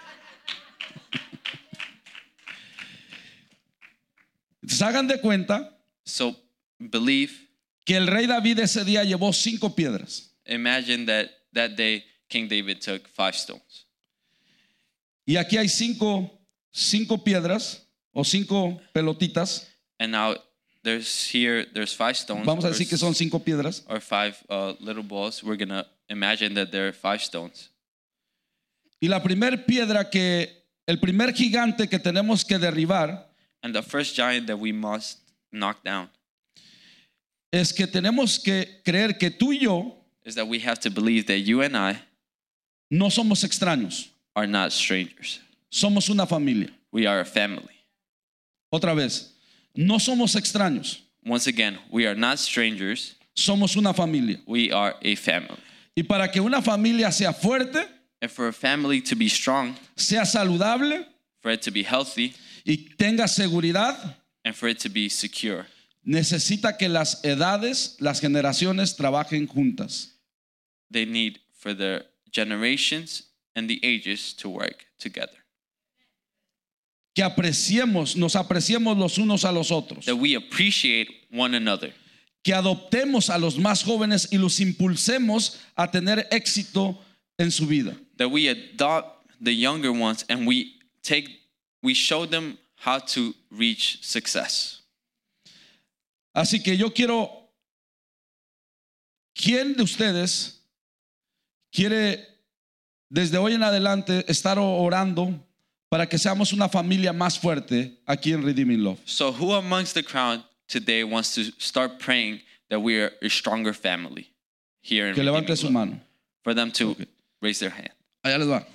Entonces hagan de cuenta So believe, que el rey David ese día llevó 5 piedras. imagine that day King David took 5 stones. Y aquí hay 5 piedras o 5 pelotitas. And now there's 5 stones. Vamos a decir que son 5 piedras. Or 5 little balls. We're going to imagine that there are 5 stones. Y la primer piedra el primer gigante que tenemos que derribar And the first giant that we must knock down es que tenemos que creer que tú y yo is that we have to believe that you and I no somos extraños, are not strangers. somos una familia. We are a family. Otra vez, no somos extraños, Once again, we are not strangers. somos una familia. We are a family. Y para que una familia sea fuerte, And for a family to be strong, sea saludable for it to be healthy, y tenga seguridad, and for it to be secure, necesita que las edades, las generaciones trabajen juntas. they need for the generations and the ages to work together. Que nos apreciemos los unos a los otros. That we appreciate one another. Que adoptemos a los más jóvenes y los impulsemos a tener éxito en su vida. That we adopt the younger ones and we show them how to reach success. Así que yo quiero, ¿quién de ustedes quiere desde hoy en adelante estar orando para que seamos una familia más fuerte aquí en Redeeming Love? So who amongst the crowd today wants to start praying that we are a stronger family here in Que levante Redeeming su Love? mano. For them to Okay. raise their hand. Allá les va.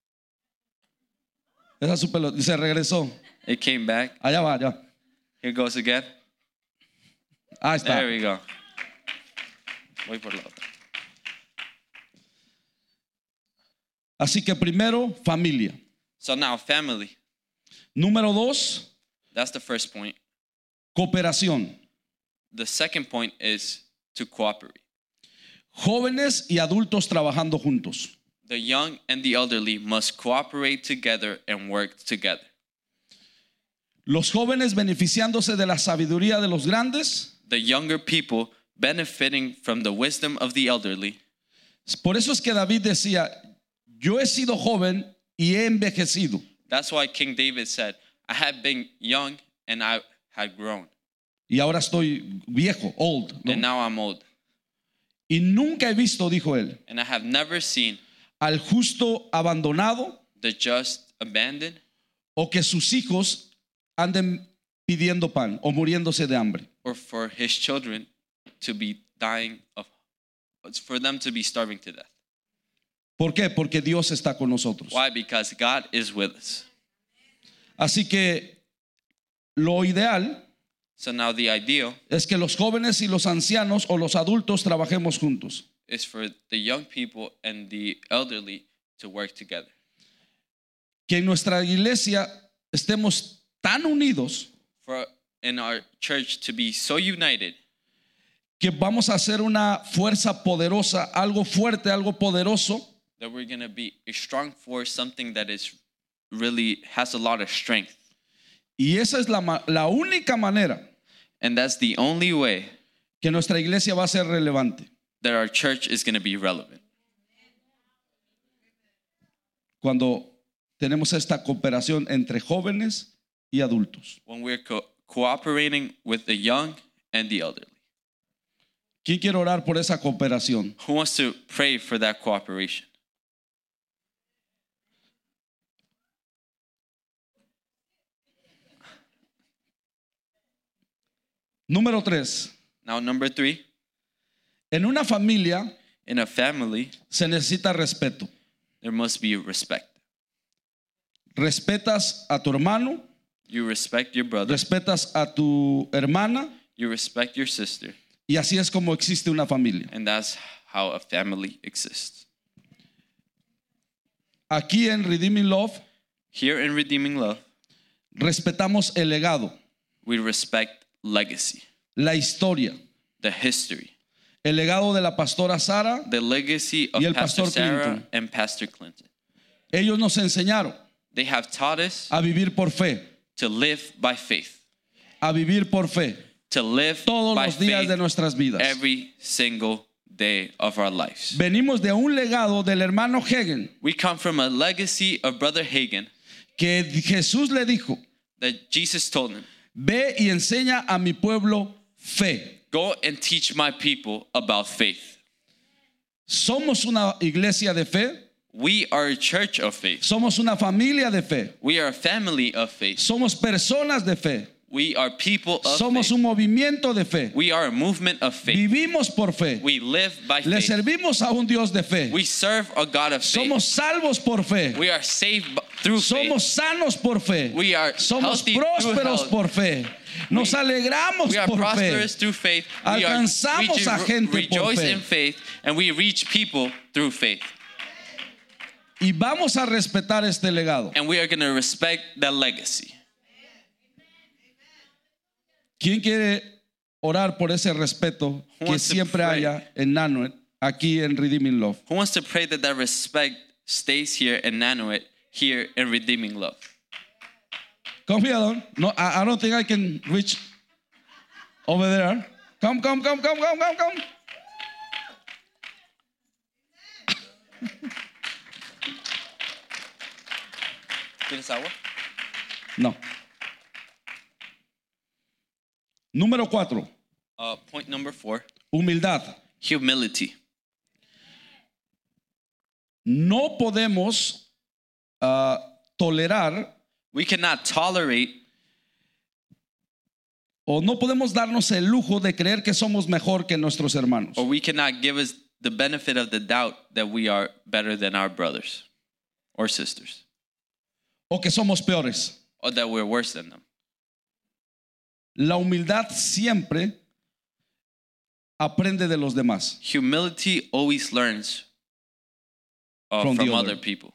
Esa es su pelota. Se regresó. It came back. Allá va, allá. Here goes again. Ahí está. There we go. Voy por la otra. Así que primero, familia. So now family. Número 2, That's the first point. cooperación. The second point is to cooperate. Jóvenes y adultos trabajando juntos. The young and the elderly must cooperate together and work together. Los jóvenes beneficiándose de la sabiduría de los grandes. The younger people benefiting from the wisdom of the elderly. Por eso es que David decía, yo he sido joven y he envejecido. That's why King David said, I had been young and I had grown. Y ahora estoy viejo, old. ¿no? And now I'm old. Y nunca he visto, dijo él, And I have never seen al justo abandonado the just abandoned o que sus hijos anden pidiendo pan o muriéndose de hambre. or for his children to be dying of, for them to be starving to death. ¿Por qué? Porque Dios está con nosotros. Why? Because God is with us. Así que lo ideal So now the ideal es que los jóvenes y los ancianos o los adultos trabajemos juntos. is for the young people and the elderly to work together. Que en nuestra iglesia estemos tan unidos For in our church to be so united que vamos a hacer una fuerza poderosa, algo fuerte, algo poderoso, that we're going to be a strong force, something that is really has a lot of strength. y esa es la única manera And that's the only way que nuestra iglesia va a ser relevante. that our church is going to be relevant. Cuando tenemos esta cooperación entre jóvenes y adultos. When we're cooperating with the young and the elderly. ¿Quién quiere orar por esa cooperación? Who wants to pray for that cooperation? Número 3. Now, number 3, En una familia in a family, se necesita respeto. there must be respect. Respetas a tu hermano, You respect your brother, respetas a tu hermana, you respect your sister, y así es como existe una familia. and that's how a family exists. Aquí en Redeeming Love Here in Redeeming Love, respetamos el legado, we respect legacy, la historia, the history, el legado de la pastora Sara. the legacy of Y el Pastor Pastor Sarah Clinton. and Pastor Clinton. Ellos nos enseñaron They have taught us a vivir por fe, to live by faith, a vivir por fe to live todos by los días faith de nuestras vidas. every single day of our lives. Venimos de un legado del hermano Hagen We come from a legacy of Brother Hagen que Jesús le dijo, that Jesus told him, ve y enseña a mi pueblo fe. go and teach my people about faith. Somos una iglesia de fe, We are a church of faith. somos una familia de fe, We are a family of faith. somos personas de fe, We are people of somos faith. un movimiento de fe, We are a movement of faith. vivimos por fe, We live by le faith. servimos a un Dios de fe, We serve a God of faith. somos salvos por fe, We are saved through faith. somos sanos por fe, We are somos healthy through prósperos health. por fe, nos alegramos We are por fe, prosperous through faith. We are Alcanzamos a gente por rejoice fe. in faith, and we reach people through faith. y vamos a respetar este legado. And we are going to respect that legacy. ¿Quién quiere orar por ese respeto Who que wants to siempre pray? haya en Nanuet, aquí en Redeeming Love? Who wants to pray that that respect stays here in Nanuet, here in Redeeming Love? Come here, Don. No, I don't think I can reach over there. Come. ¿Tienes agua? No. Número 4. Point number 4, Humildad. humility. No podemos tolerar We cannot tolerate o no podemos darnos el lujo de creer que somos mejor que nuestros hermanos. or we cannot give us the benefit of the doubt that we are better than our brothers or sisters, O que somos peores. or that we're worse than them. La humildad siempre aprende de los demás. Humility always learns From from the other. other people.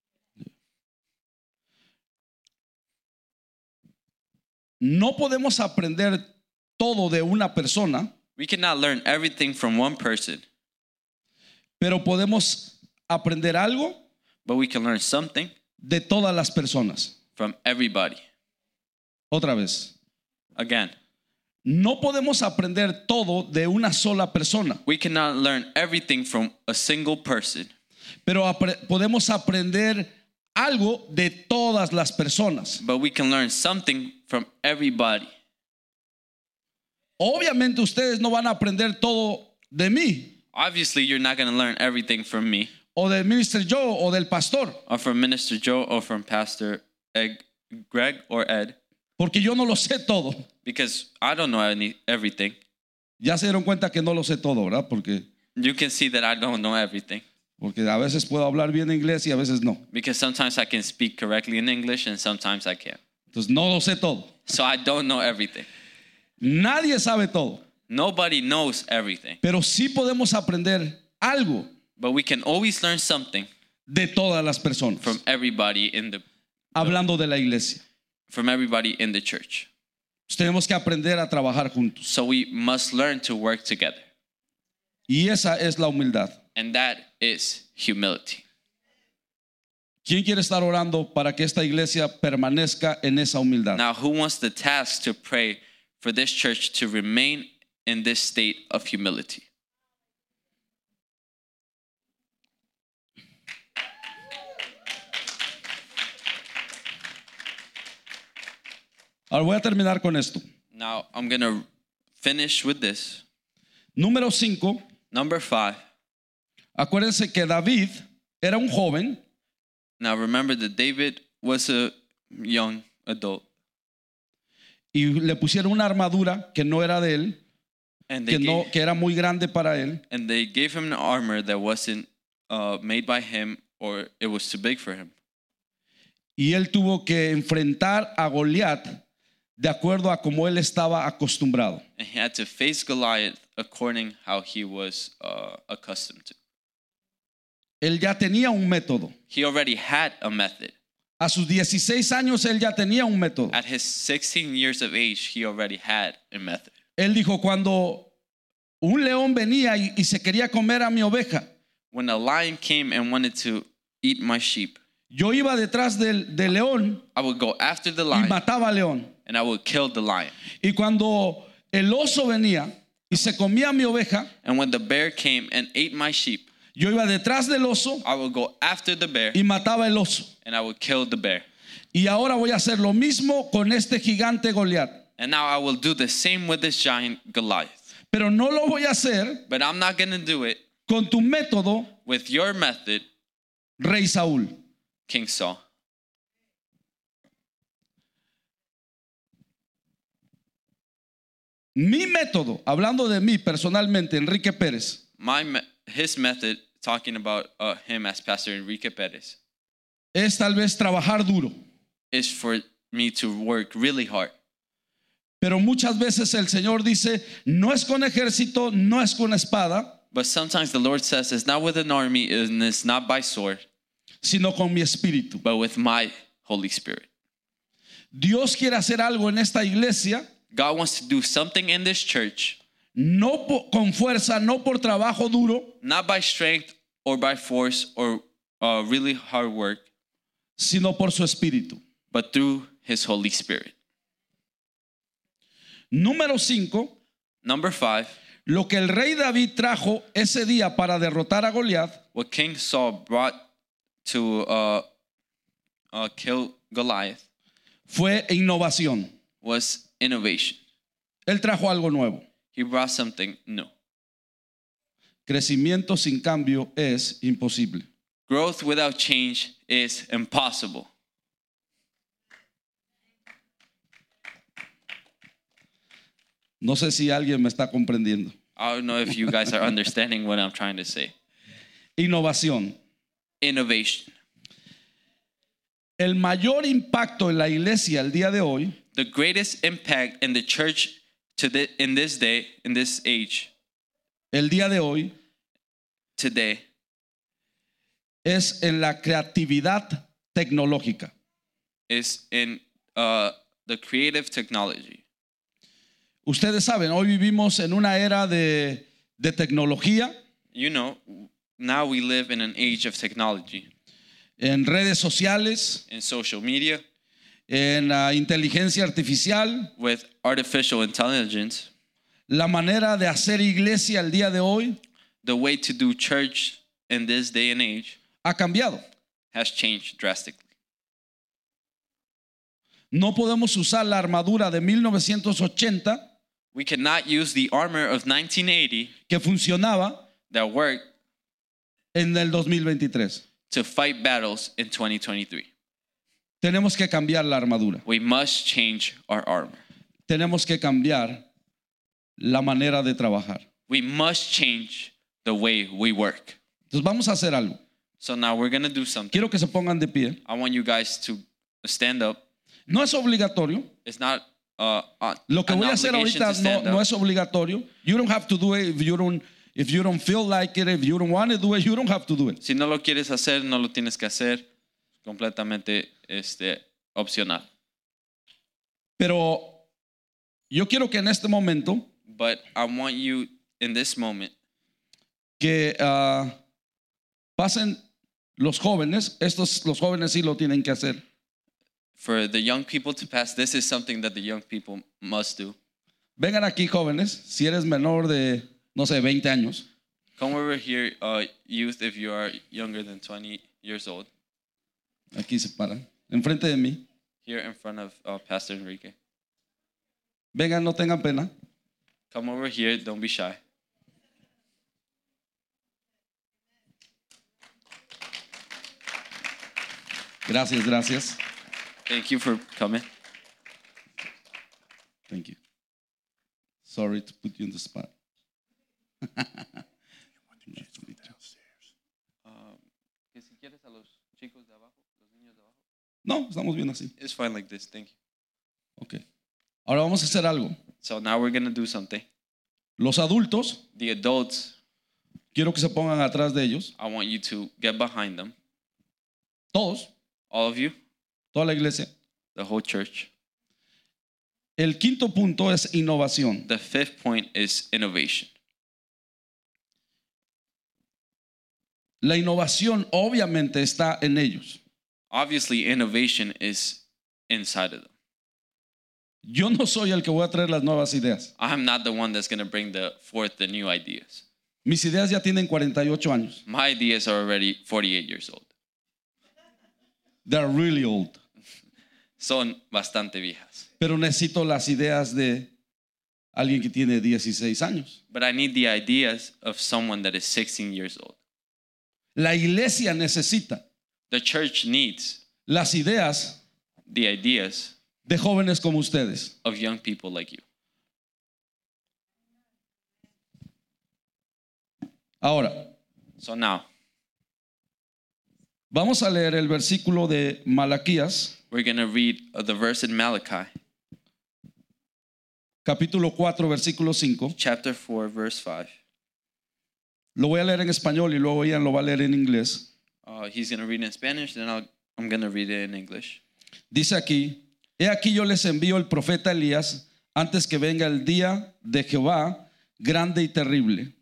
No podemos aprender todo de una persona, We cannot learn everything from one person, pero podemos aprender algo but we can learn something de todas las personas. from everybody. Otra vez. Again, No podemos aprender todo de una sola persona, we cannot learn everything from a single person, pero podemos aprender algo de todas las personas. but we can learn something from everybody. Obviamente ustedes no van a aprender todo de mí Obviously, you're not going to learn everything from me o del Minister Joe o del pastor, or from Minister Joe or from Pastor Greg or Ed, porque yo no lo sé todo. because I don't know everything. Ya se dieron cuenta que no lo sé todo, ¿verdad? Porque You can see that I don't know everything a veces puedo hablar bien inglés y a veces no. because sometimes I can speak correctly in English and sometimes I can't. Entonces no lo sé todo. So I don't know everything. Nadie sabe todo, Nobody knows everything, pero sí podemos aprender algo but we can always learn something de todas las personas. from everybody in the Hablando de la iglesia, church. tenemos que aprender a trabajar juntos. So we must learn to work together. Y esa es la humildad. And that is humility. ¿Quién quiere estar orando para que esta iglesia permanezca en esa humildad? Now, who wants the task to pray for this church to remain in this state of humility? Ahora voy a terminar con esto. Now, I'm going to finish with this. Número 5. Number 5. Acuérdense que David era un joven Now, remember that David was a young adult. y le pusieron una armadura que no era de él, And que era muy grande para él. they gave him an armor that wasn't made by him, or it was too big for him. Y él tuvo que enfrentar a Goliat de acuerdo a como él estaba acostumbrado. And he had to face Goliath according how he was accustomed to. Él ya tenía un método. He already had a method. A sus 16 años él ya tenía un método. At his 16 years of age, he already had a method. Él dijo, cuando un león venía y se quería comer a mi oveja, When a lion came and wanted to eat my sheep, yo iba detrás del león I would go after the y lion mataba al león. and I would kill the lion. Y cuando el oso venía y se comía a mi oveja, And when the bear came and ate my sheep, yo iba detrás del oso I would go after the bear y mataba el oso. and I would kill the bear. Y ahora voy a hacer lo mismo con este gigante Goliat. And now I will do the same with this giant Goliath. Pero no lo voy a hacer But I'm not going to do it con tu método, with your method, Rey Saúl. King Saul. Mi método, hablando de mí personalmente, Enrique Pérez, His method, talking about him as Pastor Enrique Perez, es tal vez trabajar duro. is for me to work really hard. Pero muchas veces el Señor dice, no es con ejército, no es con espada, But sometimes the Lord says it's not with an army and it's not by sword, sino con mi espíritu. but with my Holy Spirit. Dios quiere hacer algo en esta iglesia, God wants to do something in this church, no con fuerza, no por trabajo duro, not by strength or by force or really hard work, sino por su espíritu. but through His Holy Spirit. Número 5, Number 5, lo que el rey David trajo ese día para derrotar a Goliat what King Saul brought to kill Goliath fue innovación. was innovation. Él trajo algo nuevo. He brought something new. Crecimiento sin cambio es imposible. Growth without change is impossible. No sé si alguien me está comprendiendo. I don't know if you guys are understanding what I'm trying to say. Innovación. Innovation. El mayor impacto en la iglesia el día de hoy The greatest impact in the church in this day, in this age, el día de hoy today, es en la creatividad tecnológica. is in the creative technology. Ustedes saben, hoy vivimos en una era de tecnología, You know, now we live in an age of technology, en redes sociales, in social media, en la inteligencia artificial. with artificial intelligence. La manera de hacer iglesia el día de hoy The way to do church in this day and age ha cambiado. has changed drastically. No podemos usar la armadura de 1980 We cannot use the armor of 1980 que funcionaba that worked en el 2023. to fight battles in 2023. tenemos que cambiar la armadura. We must change our armor. Tenemos que cambiar la manera de trabajar. We must change the way we work. Entonces vamos a hacer algo. So now we're going to do something. Quiero que se pongan de pie. I want you guys to stand up. No es obligatorio. It's not Lo que an voy a hacer obligation ahorita to stand no up. es obligatorio. You don't have to do it if you don't feel like it, if you don't want to do it, you don't have to do it. Si no lo quieres hacer, no lo tienes que hacer. Completamente opcional. Pero yo quiero que en este momento But I want you in this moment que pasen los jóvenes. Los jóvenes sí lo tienen que hacer. for the young people to pass. This is something that the young people must do. Vengan aquí, jóvenes. Si eres menor de, no sé, 20 años. Come over here, youth, if you are younger than 20 years old. Aquí se paran. Enfrente de mí. Here in front of Pastor Enrique. Vengan, no tengan pena. Come over here, don't be shy. Gracias, gracias. Thank you for coming. Thank you. Sorry to put you in the spot. Que si quieres a los chicos de abajo, los niños de abajo. No, estamos bien así. It's fine like this, thank you. Ok. Ahora vamos a hacer algo. So now we're going to do something. Los adultos, The adults, quiero que se pongan atrás de ellos. I want you to get behind them. Todos, All of you, toda la iglesia. the whole church. El quinto punto es innovación. The fifth point is innovation. La innovación obviamente está en ellos. Obviously, innovation is inside of them. Yo no soy el que voy a traer las nuevas ideas. I'm not the one that's going to bring forth the new ideas. Mis ideas ya tienen 48 años. My ideas are already 48 years old. They're really old. Son bastante viejas. Pero necesito las ideas de alguien que tiene 16 años. But I need the ideas of someone that is 16 years old. La iglesia necesita The church needs las ideas the ideas de jóvenes como ustedes. of young people like you. Ahora, So now, vamos a leer el versículo de Malaquías, we're going to read the verse in Malachi, capítulo 4, versículo 5. chapter 4, verse 5. Lo voy a leer en español y luego Ian lo va a leer en inglés. He's going to read it in Spanish, then I'm going to read it in English. Dice aquí, he aquí yo les envío el profeta Elías antes que venga el día de Jehová grande y terrible.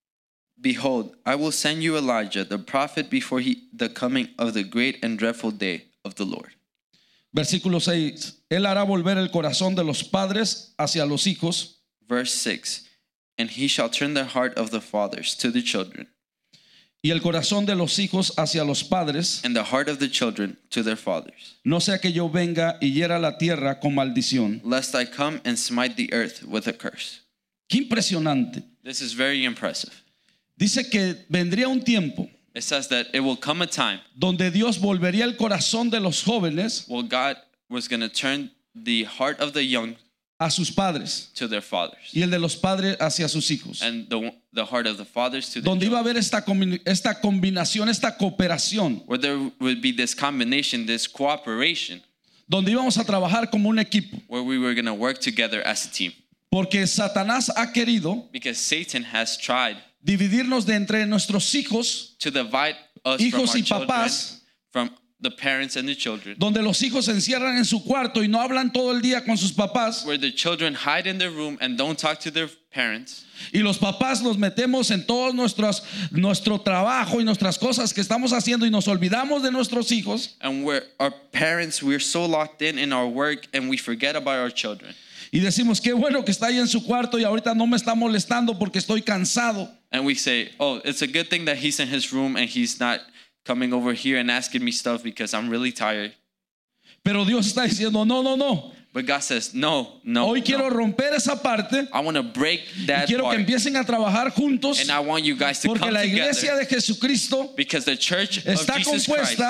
Behold, I will send you Elijah, the prophet, before the coming of the great and dreadful day of the Lord. Versículo 6, él hará volver el corazón de los padres hacia los hijos Verse 6, and he shall turn the heart of the fathers to the children, y el corazón de los hijos hacia los padres, and the heart of the children to their fathers, no sea que yo venga y hiera la tierra con maldición. lest I come and smite the earth with a curse. Qué impresionante. This is very impressive. Dice que vendría un tiempo It says that it will come a time donde Dios volvería el corazón de los jóvenes where God was going to turn the heart of the young a sus padres to their fathers, y el de los padres hacia sus hijos. and the heart of the fathers to their Donde iba a children. haber esta combinación, esta cooperación, Where there would be this combination, this cooperation, donde íbamos a trabajar como un equipo. where we were going to work together as a team. Porque Satanás ha querido Because Satan has tried dividirnos de entre nuestros hijos, to divide us hijos from y our children, papás, from the parents and the children, donde los hijos se encierran en su cuarto y no hablan todo el día con sus papás, where the children hide in their room and don't talk to their parents, y los papás nos metemos en todo nuestro trabajo y nuestras cosas que estamos haciendo y nos olvidamos de nuestros hijos, and where our parents, we're so locked in our work and we forget about our children. y decimos qué bueno que está ahí en su cuarto y ahorita no me está molestando porque estoy cansado. And we say, oh, it's a good thing that he's in his room and he's not coming over here and asking me stuff because I'm really tired. Pero Dios está diciendo no. But God says, no. Hoy quiero romper esa parte I want to break y that quiero que part. empiecen a trabajar juntos And I want you guys to porque come la iglesia together de Jesucristo because the church of está Jesus Christ compuesta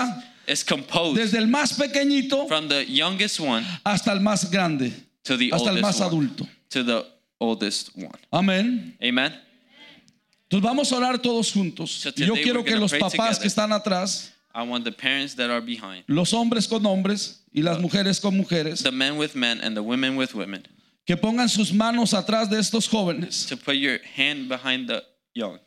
is composed desde el más pequeñito from the youngest one hasta el más grande, to the hasta el más oldest one. adulto. To the oldest one. Amén. Amen. Entonces vamos a orar todos juntos. So Y yo today quiero we're que gonna los pray papás together. que están atrás, I want the parents that are behind, los hombres con hombres y las mujeres con mujeres, the men with men and the women with women, que pongan sus manos atrás de estos jóvenes. to put your hand behind the young.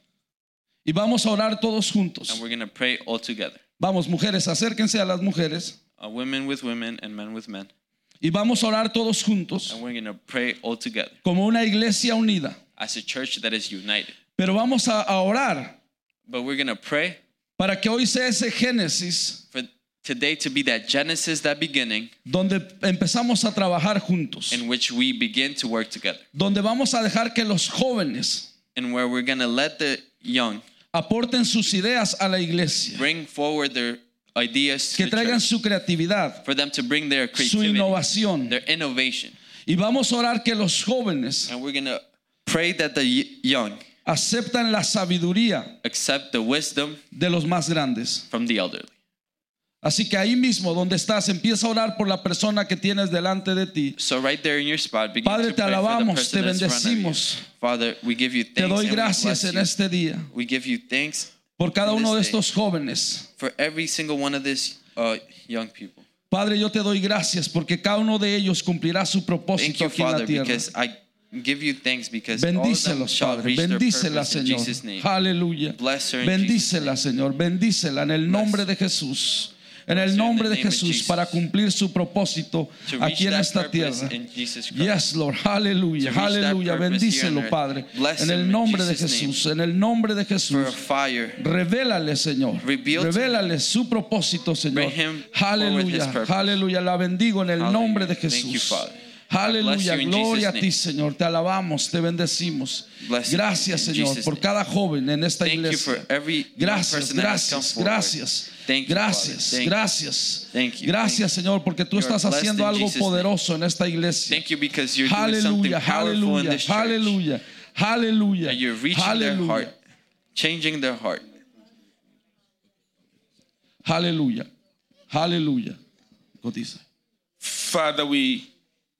Y vamos a orar todos juntos. And we're going to pray all together. Vamos, mujeres, acérquense a las mujeres. Women with women and men with men. Y vamos a orar todos juntos And we're going to pray all together como una iglesia unida. as a church that is united. Pero vamos a orar But we're going to pray para que hoy sea ese Génesis for today to be that Genesis, that beginning, donde empezamos a trabajar juntos. in which we begin to work together. Donde vamos a dejar que los jóvenes And where we're going to let the young aporten sus ideas a la iglesia. bring forward their ideas to Que the traigan church, su creatividad, for them to bring their su creativity, innovación. their innovation. Y vamos a orar que los jóvenes And we're going to pray that the young aceptan la sabiduría accept the wisdom de los más grandes. from the elderly. Así que ahí mismo donde estás, empieza a orar por la persona que tienes delante de ti. So right there in your spot, begin Padre, to te pray for the alabamos, person te that's in front of you. bendecimos. Father, we give you Te thanks doy and we gracias bless en you. este día We give you thanks por cada on uno de this day, estos jóvenes. for every single one of these young people. Padre, yo te doy gracias porque cada uno de ellos cumplirá su Thank propósito you, aquí en la Father, tierra. because I give you thanks because all of them Bendícelos, shall Padre. reach their Bendícela, purpose in Señor. Jesus' name. Aleluya. Bless her in Jesus' Bendícela, name. Señor. Bendícela en el nombre de Jesús. En Bless her el in nombre the de name of Jesús Jesus. para cumplir su propósito To reach aquí en that esta purpose tierra. in Jesus Christ. Yes, Lord. Aleluya. To reach that Aleluya. purpose here on Bendícelo, earth. Padre. Bless En him el in nombre de Jesus' name. Jesús. En el nombre de For a Jesús. fire. Revélale, Señor. Reveal to Revélale su propósito, Señor. Bring him forward his Aleluya. purpose. Aleluya. La bendigo en el Hallelujah. nombre de Thank you, Jesús. Father. I bless Aleluya, you in gloria a Jesus' ti, name. Señor. Te alabamos, te bendecimos. Bless you Gracias, in Señor, Jesus' por name. cada joven en esta Thank you iglesia. for every young Gracias, person that has come gracias, forward. gracias. Thank you, Gracias, Father. Thank you. gracias. Thank you. Gracias, Señor, porque tú You are estás blessed haciendo in algo Jesus' name. poderoso en esta iglesia. Thank you because you're doing something Aleluya, powerful in aleluya, this church. aleluya, aleluya. That you're reaching their Aleluya, heart, changing their heart. aleluya, aleluya. Cotiza. Father, we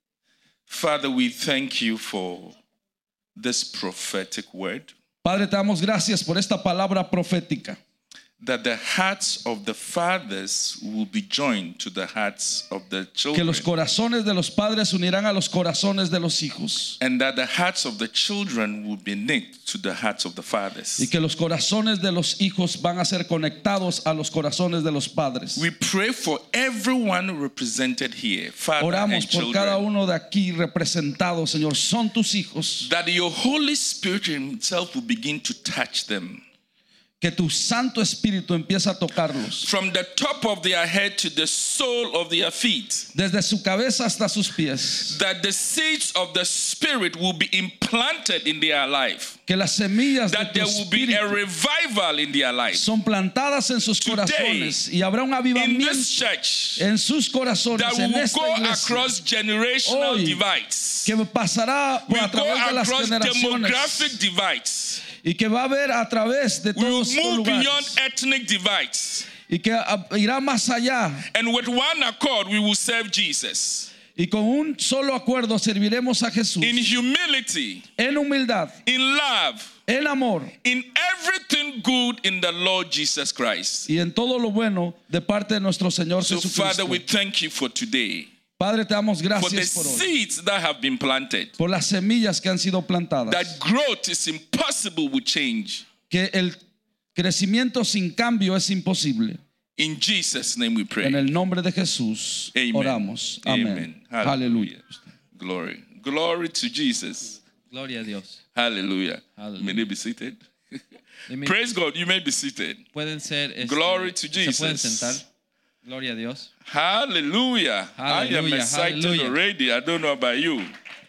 thank you for this prophetic word, Padre, te damos gracias por esta palabra profética. that the hearts of the fathers will be joined to the hearts of the Que children, los corazones de los padres unirán a los corazones de los hijos. and that the hearts of the children will be knit to the hearts of the fathers. Y que los corazones de los hijos van a ser conectados a los corazones de los padres. We pray for everyone represented here, father Oramos and por cada children, uno de aquí representados, Señor. Son tus hijos. that your Holy Spirit himself will begin to touch them. Que tu Santo Espíritu empiece a tocarlos. From the top of their head to the sole of their feet, Desde su cabeza hasta sus pies. that the seeds of the Spirit will be implanted in their life, Que las semillas de that tu there will be a Espíritu revival in their life. son plantadas en sus Today, corazones. Y habrá un In avivamiento this church, en sus corazones. that we En will esta go iglesia. across generational Hoy, divides. Que pasará We a go través de las across generaciones. demographic divides. Y que va a haber a través de We will todos estos move lugares. beyond ethnic divides. Y que irá más allá. And with one accord, we will serve Jesus. Y con un solo acuerdo serviremos a Jesús. In humility, En humildad, in love, en amor in everything good in the Lord Jesus Christ. y en todo lo bueno de parte de nuestro Señor So, Father, Jesucristo. we thank you for today, Padre, te damos for the gracias por hoy. seeds that have been planted. Por las semillas que han sido plantadas. That growth is impossible with change. Que el crecimiento sin cambio es imposible. In Jesus' name we pray. En el nombre de Jesús Amen. oramos. Amén. Amen. Aleluya. Glory. Glory to Jesus. Gloria a Dios. Hallelujah. Hallelujah. May they be seated? Amen. Praise God. You may be seated. Pueden ser, Glory to se pueden Jesus. sentar. Gloria a Dios. Hallelujah. I am Hallelujah. excited Hallelujah. already. I don't know about you.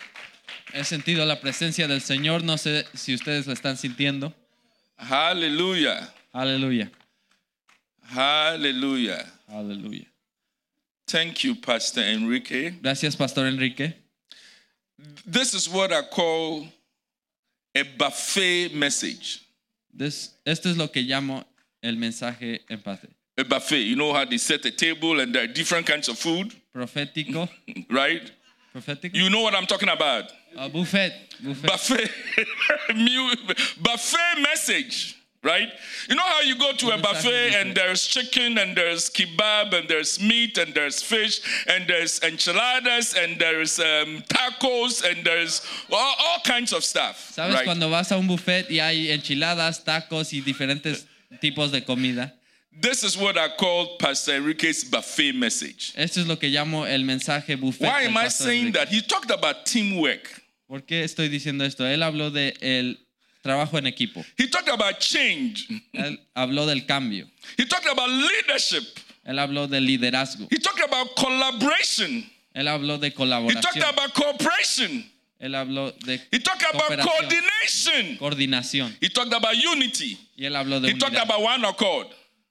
He sentido la presencia del Señor. No sé si ustedes la están sintiendo. Hallelujah. Aleluya. Hallelujah. Aleluya. Thank you, Pastor Enrique. Gracias, Pastor Enrique. This is what I call a buffet message. Esto es lo que llamo el mensaje en paz. A buffet. You know how they set a table and there are different kinds of food, Profético. right? Profético. You know what I'm talking about. Buffet. Buffet. Buffet message, right? You know how you go to a buffet and there's chicken and there's kebab and there's meat and there's fish and there's enchiladas and there's tacos and there's all kinds of stuff, ¿Sabes right? cuando vas a un buffet y hay enchiladas, tacos y diferentes tipos de comida? This is what I call Pastor Enrique's buffet message. Esto es lo que llamo el mensaje buffet. Why del am I Pastor saying Enrique. that? He talked about teamwork. ¿Por qué estoy diciendo esto? Él habló de el trabajo en equipo. He talked about change. Él habló del cambio. He talked about leadership. Él habló del liderazgo. He talked about collaboration. Él habló de He talked colaboración. about cooperation. Él habló de He talked about cooperación, coordination. coordinación. He talked about unity. Y él habló de He talked unidad, about one accord.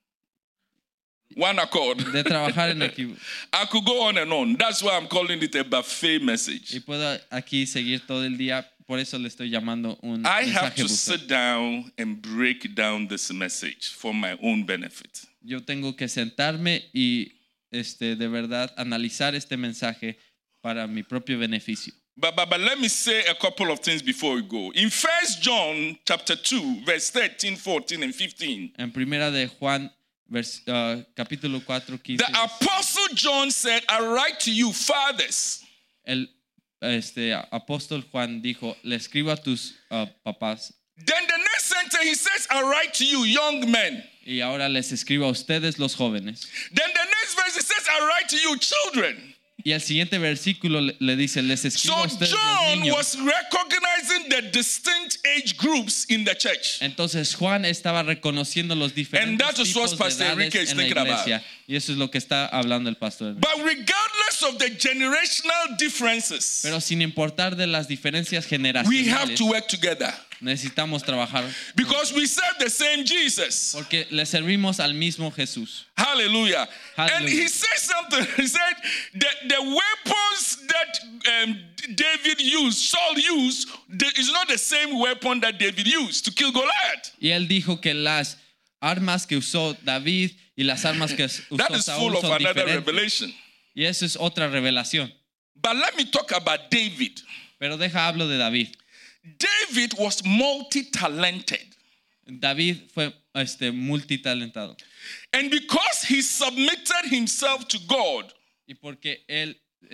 One accord. de trabajar en equipo. I could go on and on. That's why I'm calling it a buffet message. Y puedo aquí seguir todo el día, por eso le estoy llamando un I have mensaje to buffet. sit down and break down this message for my own benefit. Yo tengo que sentarme y de verdad analizar este mensaje para mi propio beneficio. But let me say a couple of things before we go. In 1 John chapter 2, verse 13, 14, and 15, En primera de Juan, capítulo 4, 15, the Apostle John said, I write to you, fathers. el apóstol Juan dijo, le escribo a tus papás Then the next sentence he says, I write to you, young men. y ahora les escribo a ustedes los jóvenes. Then the next verse he says, I write to you, children. Y el siguiente versículo le dice, les escribo So a ustedes los John niños. was recognizing the distinct age groups in the church. Entonces Juan estaba reconociendo los diferentes And that is tipos what de Pastor edades Enrique is en la thinking about. iglesia. Y eso es lo que está hablando el pastor. But regardless of the generational differences, Pero sin importar de las diferencias we have generacionales, to work together necesitamos trabajar because we serve the same Jesus. porque le servimos al mismo Jesús. Hallelujah. And Hallelujah. he said something. He said that the weapons that David used, Saul used, is not the same weapon that David used to kill Goliath. Y él dijo que las armas que usó David y las armas que That usó is full Saúl of son another diferentes. revelation. Y eso es otra revelación. But let me talk about David. Pero hablo de David. David was multi-talented. David fue multitalentado. And because he submitted himself to God, Y porque él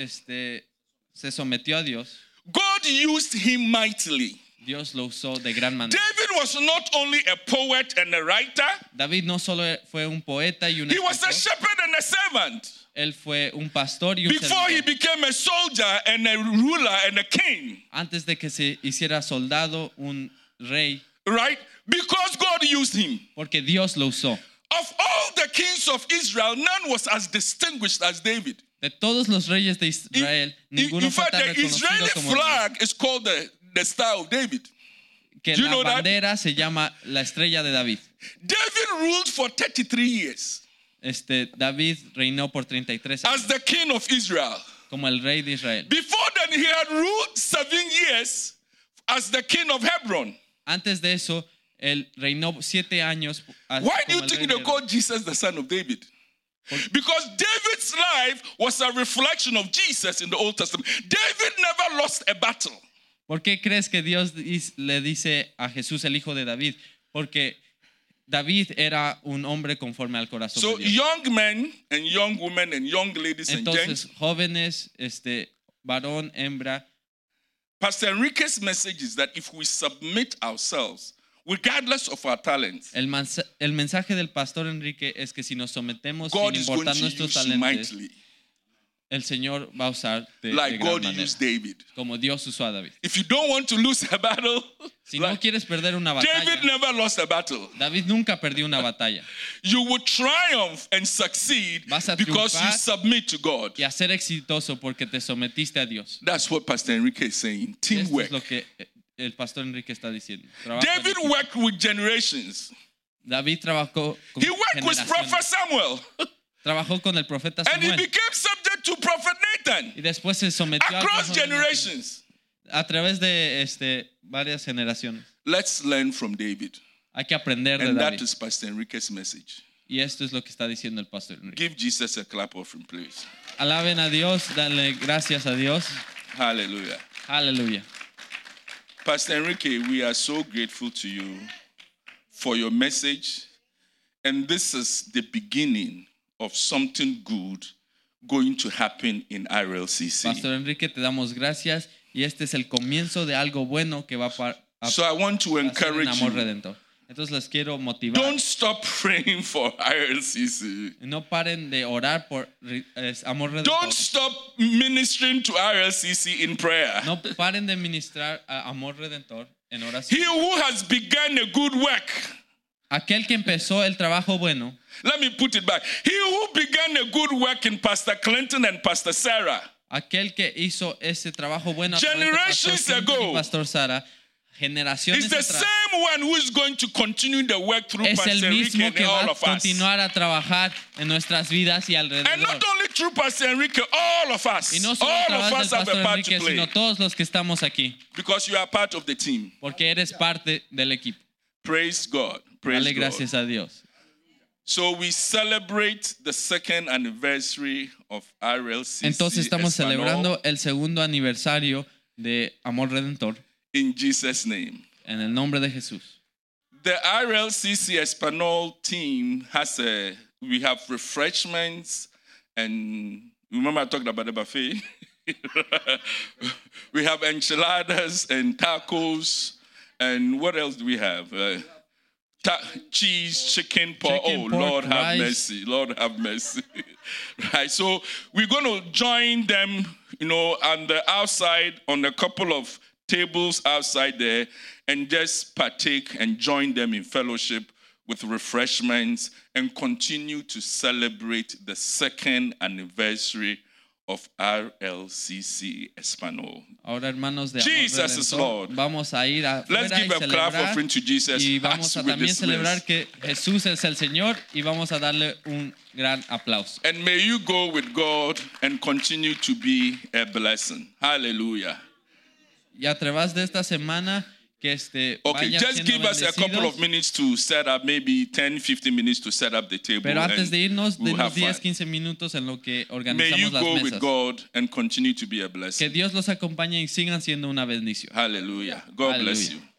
se sometió a Dios, God used him mightily. Dios lo usó de gran manera. David was not only a poet and a writer, David no solo fue un poeta y un he was a escritor, shepherd and a servant. él fue un pastor y un Before he servidor. became a soldier and a ruler and a king, Antes de que se hiciera soldado, un rey, right? Because God used him. porque Dios lo usó. Of all the kings of Israel, none was as distinguished as David. De todos los reyes de Israel, ninguno In fue fact, tan the reconocido Israeli como David. flag is called the Star of David. Que Do you la know that? bandera se llama la estrella de David. David ruled for 33 years David reinó por 33 as años the king of Israel. como el rey de Israel. Before then, he had ruled 7 years as the king of Hebron. Antes de eso, él reinó 7 años. Why do you como el think rey they de call Jesus the son of David? Because David's life was a reflection of Jesus in the Old Testament. David never lost a battle. ¿Por qué crees que Dios le dice a Jesús el hijo de David? Porque David era un hombre conforme al corazón So de Dios. young men and young women and young ladies and Entonces, gents, jóvenes, varón, hembra, Pastor Enrique's message is that if we submit ourselves, regardless of our talents, el mensaje del pastor Enrique es que si nos sometemos God sin is going importar to nuestros use you talentos, mightily, el Señor va a usar de like gran God manera, used David. como Dios usó a David. If you don't want to lose a battle, Si no like quieres perder una batalla, David never lost a battle. David nunca perdió una batalla. You will triumph and succeed Vas a because you triunfar submit to God. Y a ser exitoso porque te sometiste a Dios. That's what Pastor Enrique is saying. Esto Teamwork. es lo que el pastor Enrique está diciendo. Trabajo en David equipo. worked with generations. David trabajó con He worked with generaciones. Prophet Samuel. Trabajó con el profeta And he Samuel became subject to Prophet Nathan. y después se sometió Across al generations. a través de varias generaciones. Let's learn from David. Hay que aprender de And that David. is Pastor Enrique's message. Y esto es lo que está diciendo el pastor Enrique. Give Jesus a clap offering, please. Alaben a Dios, danle gracias a Dios. Hallelujah. Aleluya. Pastor Enrique, we are so grateful to you for your message. And this is the beginning of something good going to happen in RLCC. Pastor Enrique, te damos gracias y este es el comienzo de algo bueno que va a So I want to hacer en encourage Amor you. Redentor. Entonces les quiero motivar. Don't stop praying for RLCC. No paren de orar por Amor Redentor. Don't stop ministering to RLCC in prayer. No paren de ministrar a Amor Redentor en oración. He who has begun a good work. Aquel que empezó el trabajo bueno. Let me put it back. He who began a good work in Pastor Clinton and Pastor Sarah. Aquel que hizo ese trabajo bueno a través de Generations Pastor Clinton ago. y Pastor Sara, generaciones It's the atrás, same one who is going to continue the work through es Pastor el Enrique mismo and que va all a of us. continuar a trabajar en nuestras vidas y And alrededor. not only through Pastor Enrique, all of us. Y no solo a All of través us del have Pastor a part Enrique, to play. sino todos los que estamos aquí, Because you are part of the team. porque eres parte del equipo. Praise God. Praise Dale God. gracias a Dios. So we celebrate the second anniversary of RLCC Entonces estamos Espanol celebrando el segundo aniversario de Amor Redentor in Jesus' name. en el nombre de Jesús. The RLCC Espanol team we have refreshments, and remember I talked about the buffet? We have enchiladas and tacos, and what else do we have? Cheese, chicken, pork. Chicken, Oh, pork, Lord have rice. mercy. Lord have mercy. Right. So we're going to join them, on the outside, on a couple of tables outside there, and just partake and join them in fellowship with refreshments and continue to celebrate the second anniversary of RLCC Espanol. Ahora, hermanos de Amor Jesus is Redentor, Lord. vamos a ir Let's afuera y give a clap celebrar. offering to Jesus Y vamos as a we también dismiss. celebrar que Jesús es el Señor y vamos a darle un gran aplauso. And may you go with God and continue to be a blessing. Hallelujah. Y a través de esta semana que Okay, vayan just siendo give us a couple of bendecidos. minutes to set up, maybe 10, 15 minutes to set up the table. Pero antes de irnos, we'll denos have fun. 10-15 minutos en lo que May you organizamos las go with mesas. God and continue to be a Que blessing. Dios los acompañe y sigan siendo una bendición. Hallelujah. God bless Hallelujah. you.